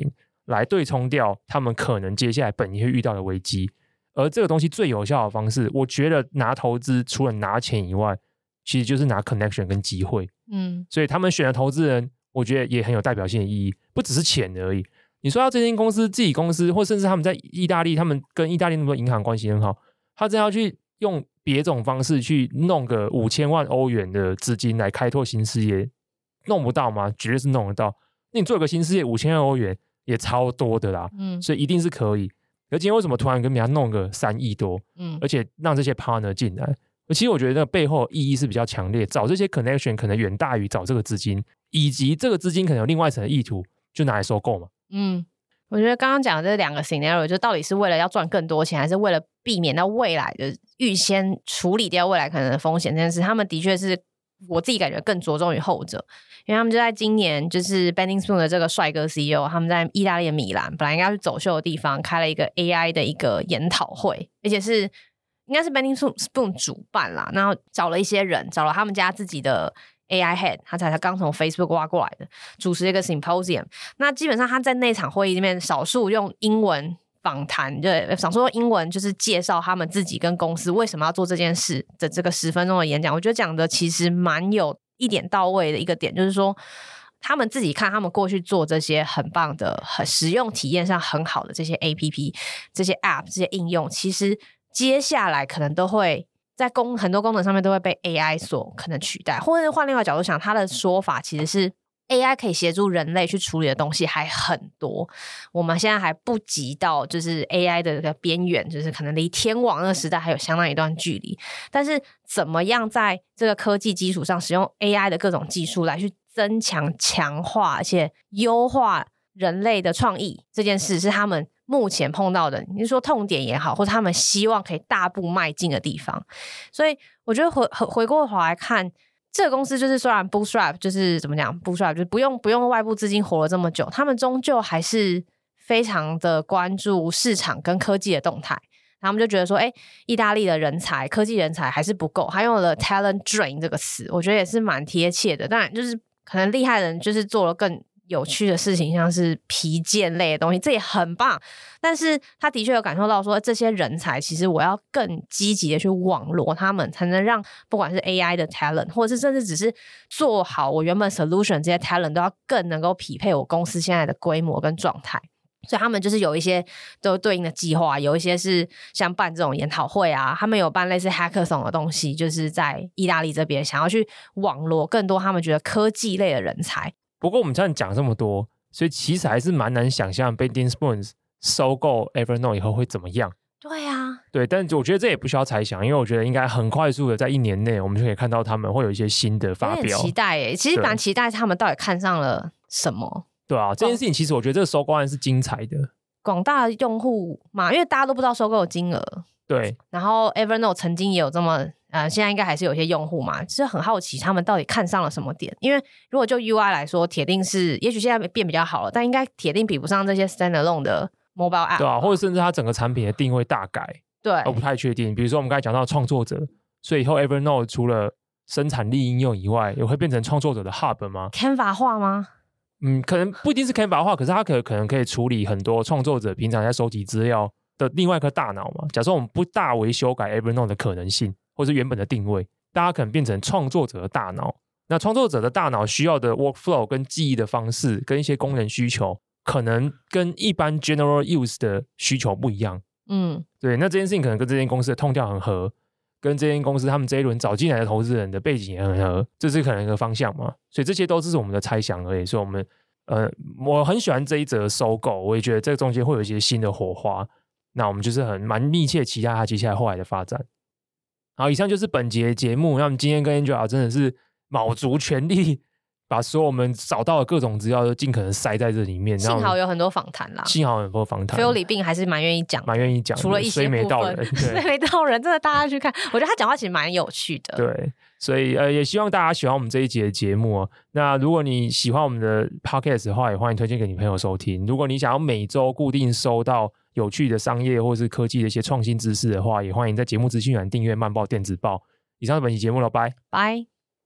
来对冲掉他们可能接下来本年会遇到的危机。而这个东西最有效的方式，我觉得拿投资除了拿钱以外，其实就是拿 connection 跟机会。嗯，所以他们选的投资人，我觉得也很有代表性的意义，不只是钱而已。你说要这间公司自己公司，或甚至他们在意大利，他们跟意大利那么多银行关系很好，他真要去用别种方式去弄个五千万欧元的资金来开拓新事业，弄不到吗？绝对是弄得到。那你做一个新事业，五千万欧元也超多的啦，嗯，所以一定是可以。而今天为什么突然跟别人弄个三亿多，嗯，而且让这些 partner 进来？其实我觉得那个背后意义是比较强烈，找这些 connection 可能远大于找这个资金，以及这个资金可能有另外一层的意图，就拿来收购嘛。嗯， 我觉得刚刚讲的这两个 scenario 就到底是为了要赚更多钱，还是为了避免到未来的预先处理掉未来可能的风险这件事，他们的确是我自己感觉更着重于后者。因为他们就在今年就是 Banting Spoon 的这个帅哥 C E O 他们在意大利的米兰本来应该去走秀的地方开了一个 A I 的一个研讨会，而且是应该是 Banting Spoon 主办啦，然后找了一些人，找了他们家自己的 A I head， 他才刚从 Facebook 挖过来的，主持一个 symposium。 那基本上他在那场会议里面少数用英文访谈，就少数用英文就是介绍他们自己跟公司为什么要做这件事的这个十分钟的演讲，我觉得讲的其实蛮有一点到位的一个点，就是说他们自己看他们过去做这些很棒的很实用体验上很好的这些 A P P 这些 App 这些应用，其实接下来可能都会在功很多功能上面都会被 A I 所可能取代，或者换另外角度想，他的说法其实是 A I 可以协助人类去处理的东西还很多，我们现在还不及到就是 A I 的这个边缘，就是可能离天网那个时代还有相当一段距离，但是怎么样在这个科技基础上使用 A I 的各种技术来去增强强化而且优化人类的创意，这件事是他们目前碰到的你说痛点也好，或者他们希望可以大步迈进的地方。所以我觉得回回过头来看，这个公司就是虽然 bootstrap 就是怎么讲 bootstrap 就是不用不用外部资金活了这么久，他们终究还是非常的关注市场跟科技的动态。他们就觉得说，哎，意大利的人才科技人才还是不够，还用了 talent drain 这个词，我觉得也是蛮贴切的。当然就是可能厉害的人就是做了更有趣的事情，像是皮件类的东西，这也很棒。但是他的确有感受到说，这些人才其实我要更积极的去网罗他们，才能让不管是 A I 的 talent， 或者是甚至只是做好我原本 solution 这些 talent 都要更能够匹配我公司现在的规模跟状态。所以他们就是有一些都对应的计划，有一些是像办这种研讨会啊，他们有办类似 hackathon 的东西，就是在意大利这边想要去网罗更多他们觉得科技类的人才。 不过我们这样讲这么多，所以其实还是蛮难想象 Banting Spoon 收购 Evernote 以后会怎么样。 对啊， 对，但我觉得这也不需要猜想，因为我觉得应该很快速的在一年内我们就可以看到他们会有一些新的发表。 有点期待耶，其实蛮期待他们到底看上了什么。 对啊，这件事情其实我觉得这个收购案是精彩的。 广大的用户嘛，因为大家都不知道收购的金额。 对， 然后 Evernote 曾经也有这么呃，现在应该还是有些用户嘛，就是很好奇他们到底看上了什么点。因为如果就 U I 来说，铁定是也许现在变比较好了，但应该铁定比不上这些 standalone 的 mobile app。 对啊，或者甚至它整个产品的定位大改。 对， 我不太确定。比如说我们刚才讲到创作者，所以以后 Evernote 除了生产力应用以外，也会变成创作者的 hub 吗？ Canva 化吗？ 嗯，可能不一定是 Canva 化，可是它可可能可以处理很多创作者平常在收集资料的另外一颗大脑嘛。假设我们不大为修改 Evernote 的可能性，或是原本的定位，大家可能变成创作者的大脑。那创作者的大脑需要的 workflow 跟记忆的方式，跟一些功能需求，可能跟一般 general use 的需求不一样。嗯，对，那这件事情可能跟这间公司的痛调很合，跟这间公司他们这一轮找进来的投资人的背景也很合，这是可能一个方向嘛。所以这些都是我们的猜想而已。所以我们呃，我很喜欢这一则收购，我也觉得这个中间会有一些新的火花。那我们就是很蛮密切期待它接下来后来的发展。好，以上就是本节节目。那我们今天跟 Angela 真的是卯足全力，把所有我们找到的各种资料都尽可能塞在这里面。 幸好有很多访谈啦， 幸好有很多访谈。 菲欧里宾还是蛮愿意讲， 蛮愿意讲， 除了一些部分， 虽没到人， 虽没到人，真的大家去看，我觉得他讲话其实蛮有趣的。 对，所以呃，也希望大家喜欢我们这一集的节目哦。那如果你喜欢我们的 podcast 的话，也欢迎推荐给你朋友收听。如果你想要每周固定收到有趣的商业或是科技的一些创新知识的话，也欢迎在节目资讯栏订阅慢报电子报。以上是本期节目了，拜拜。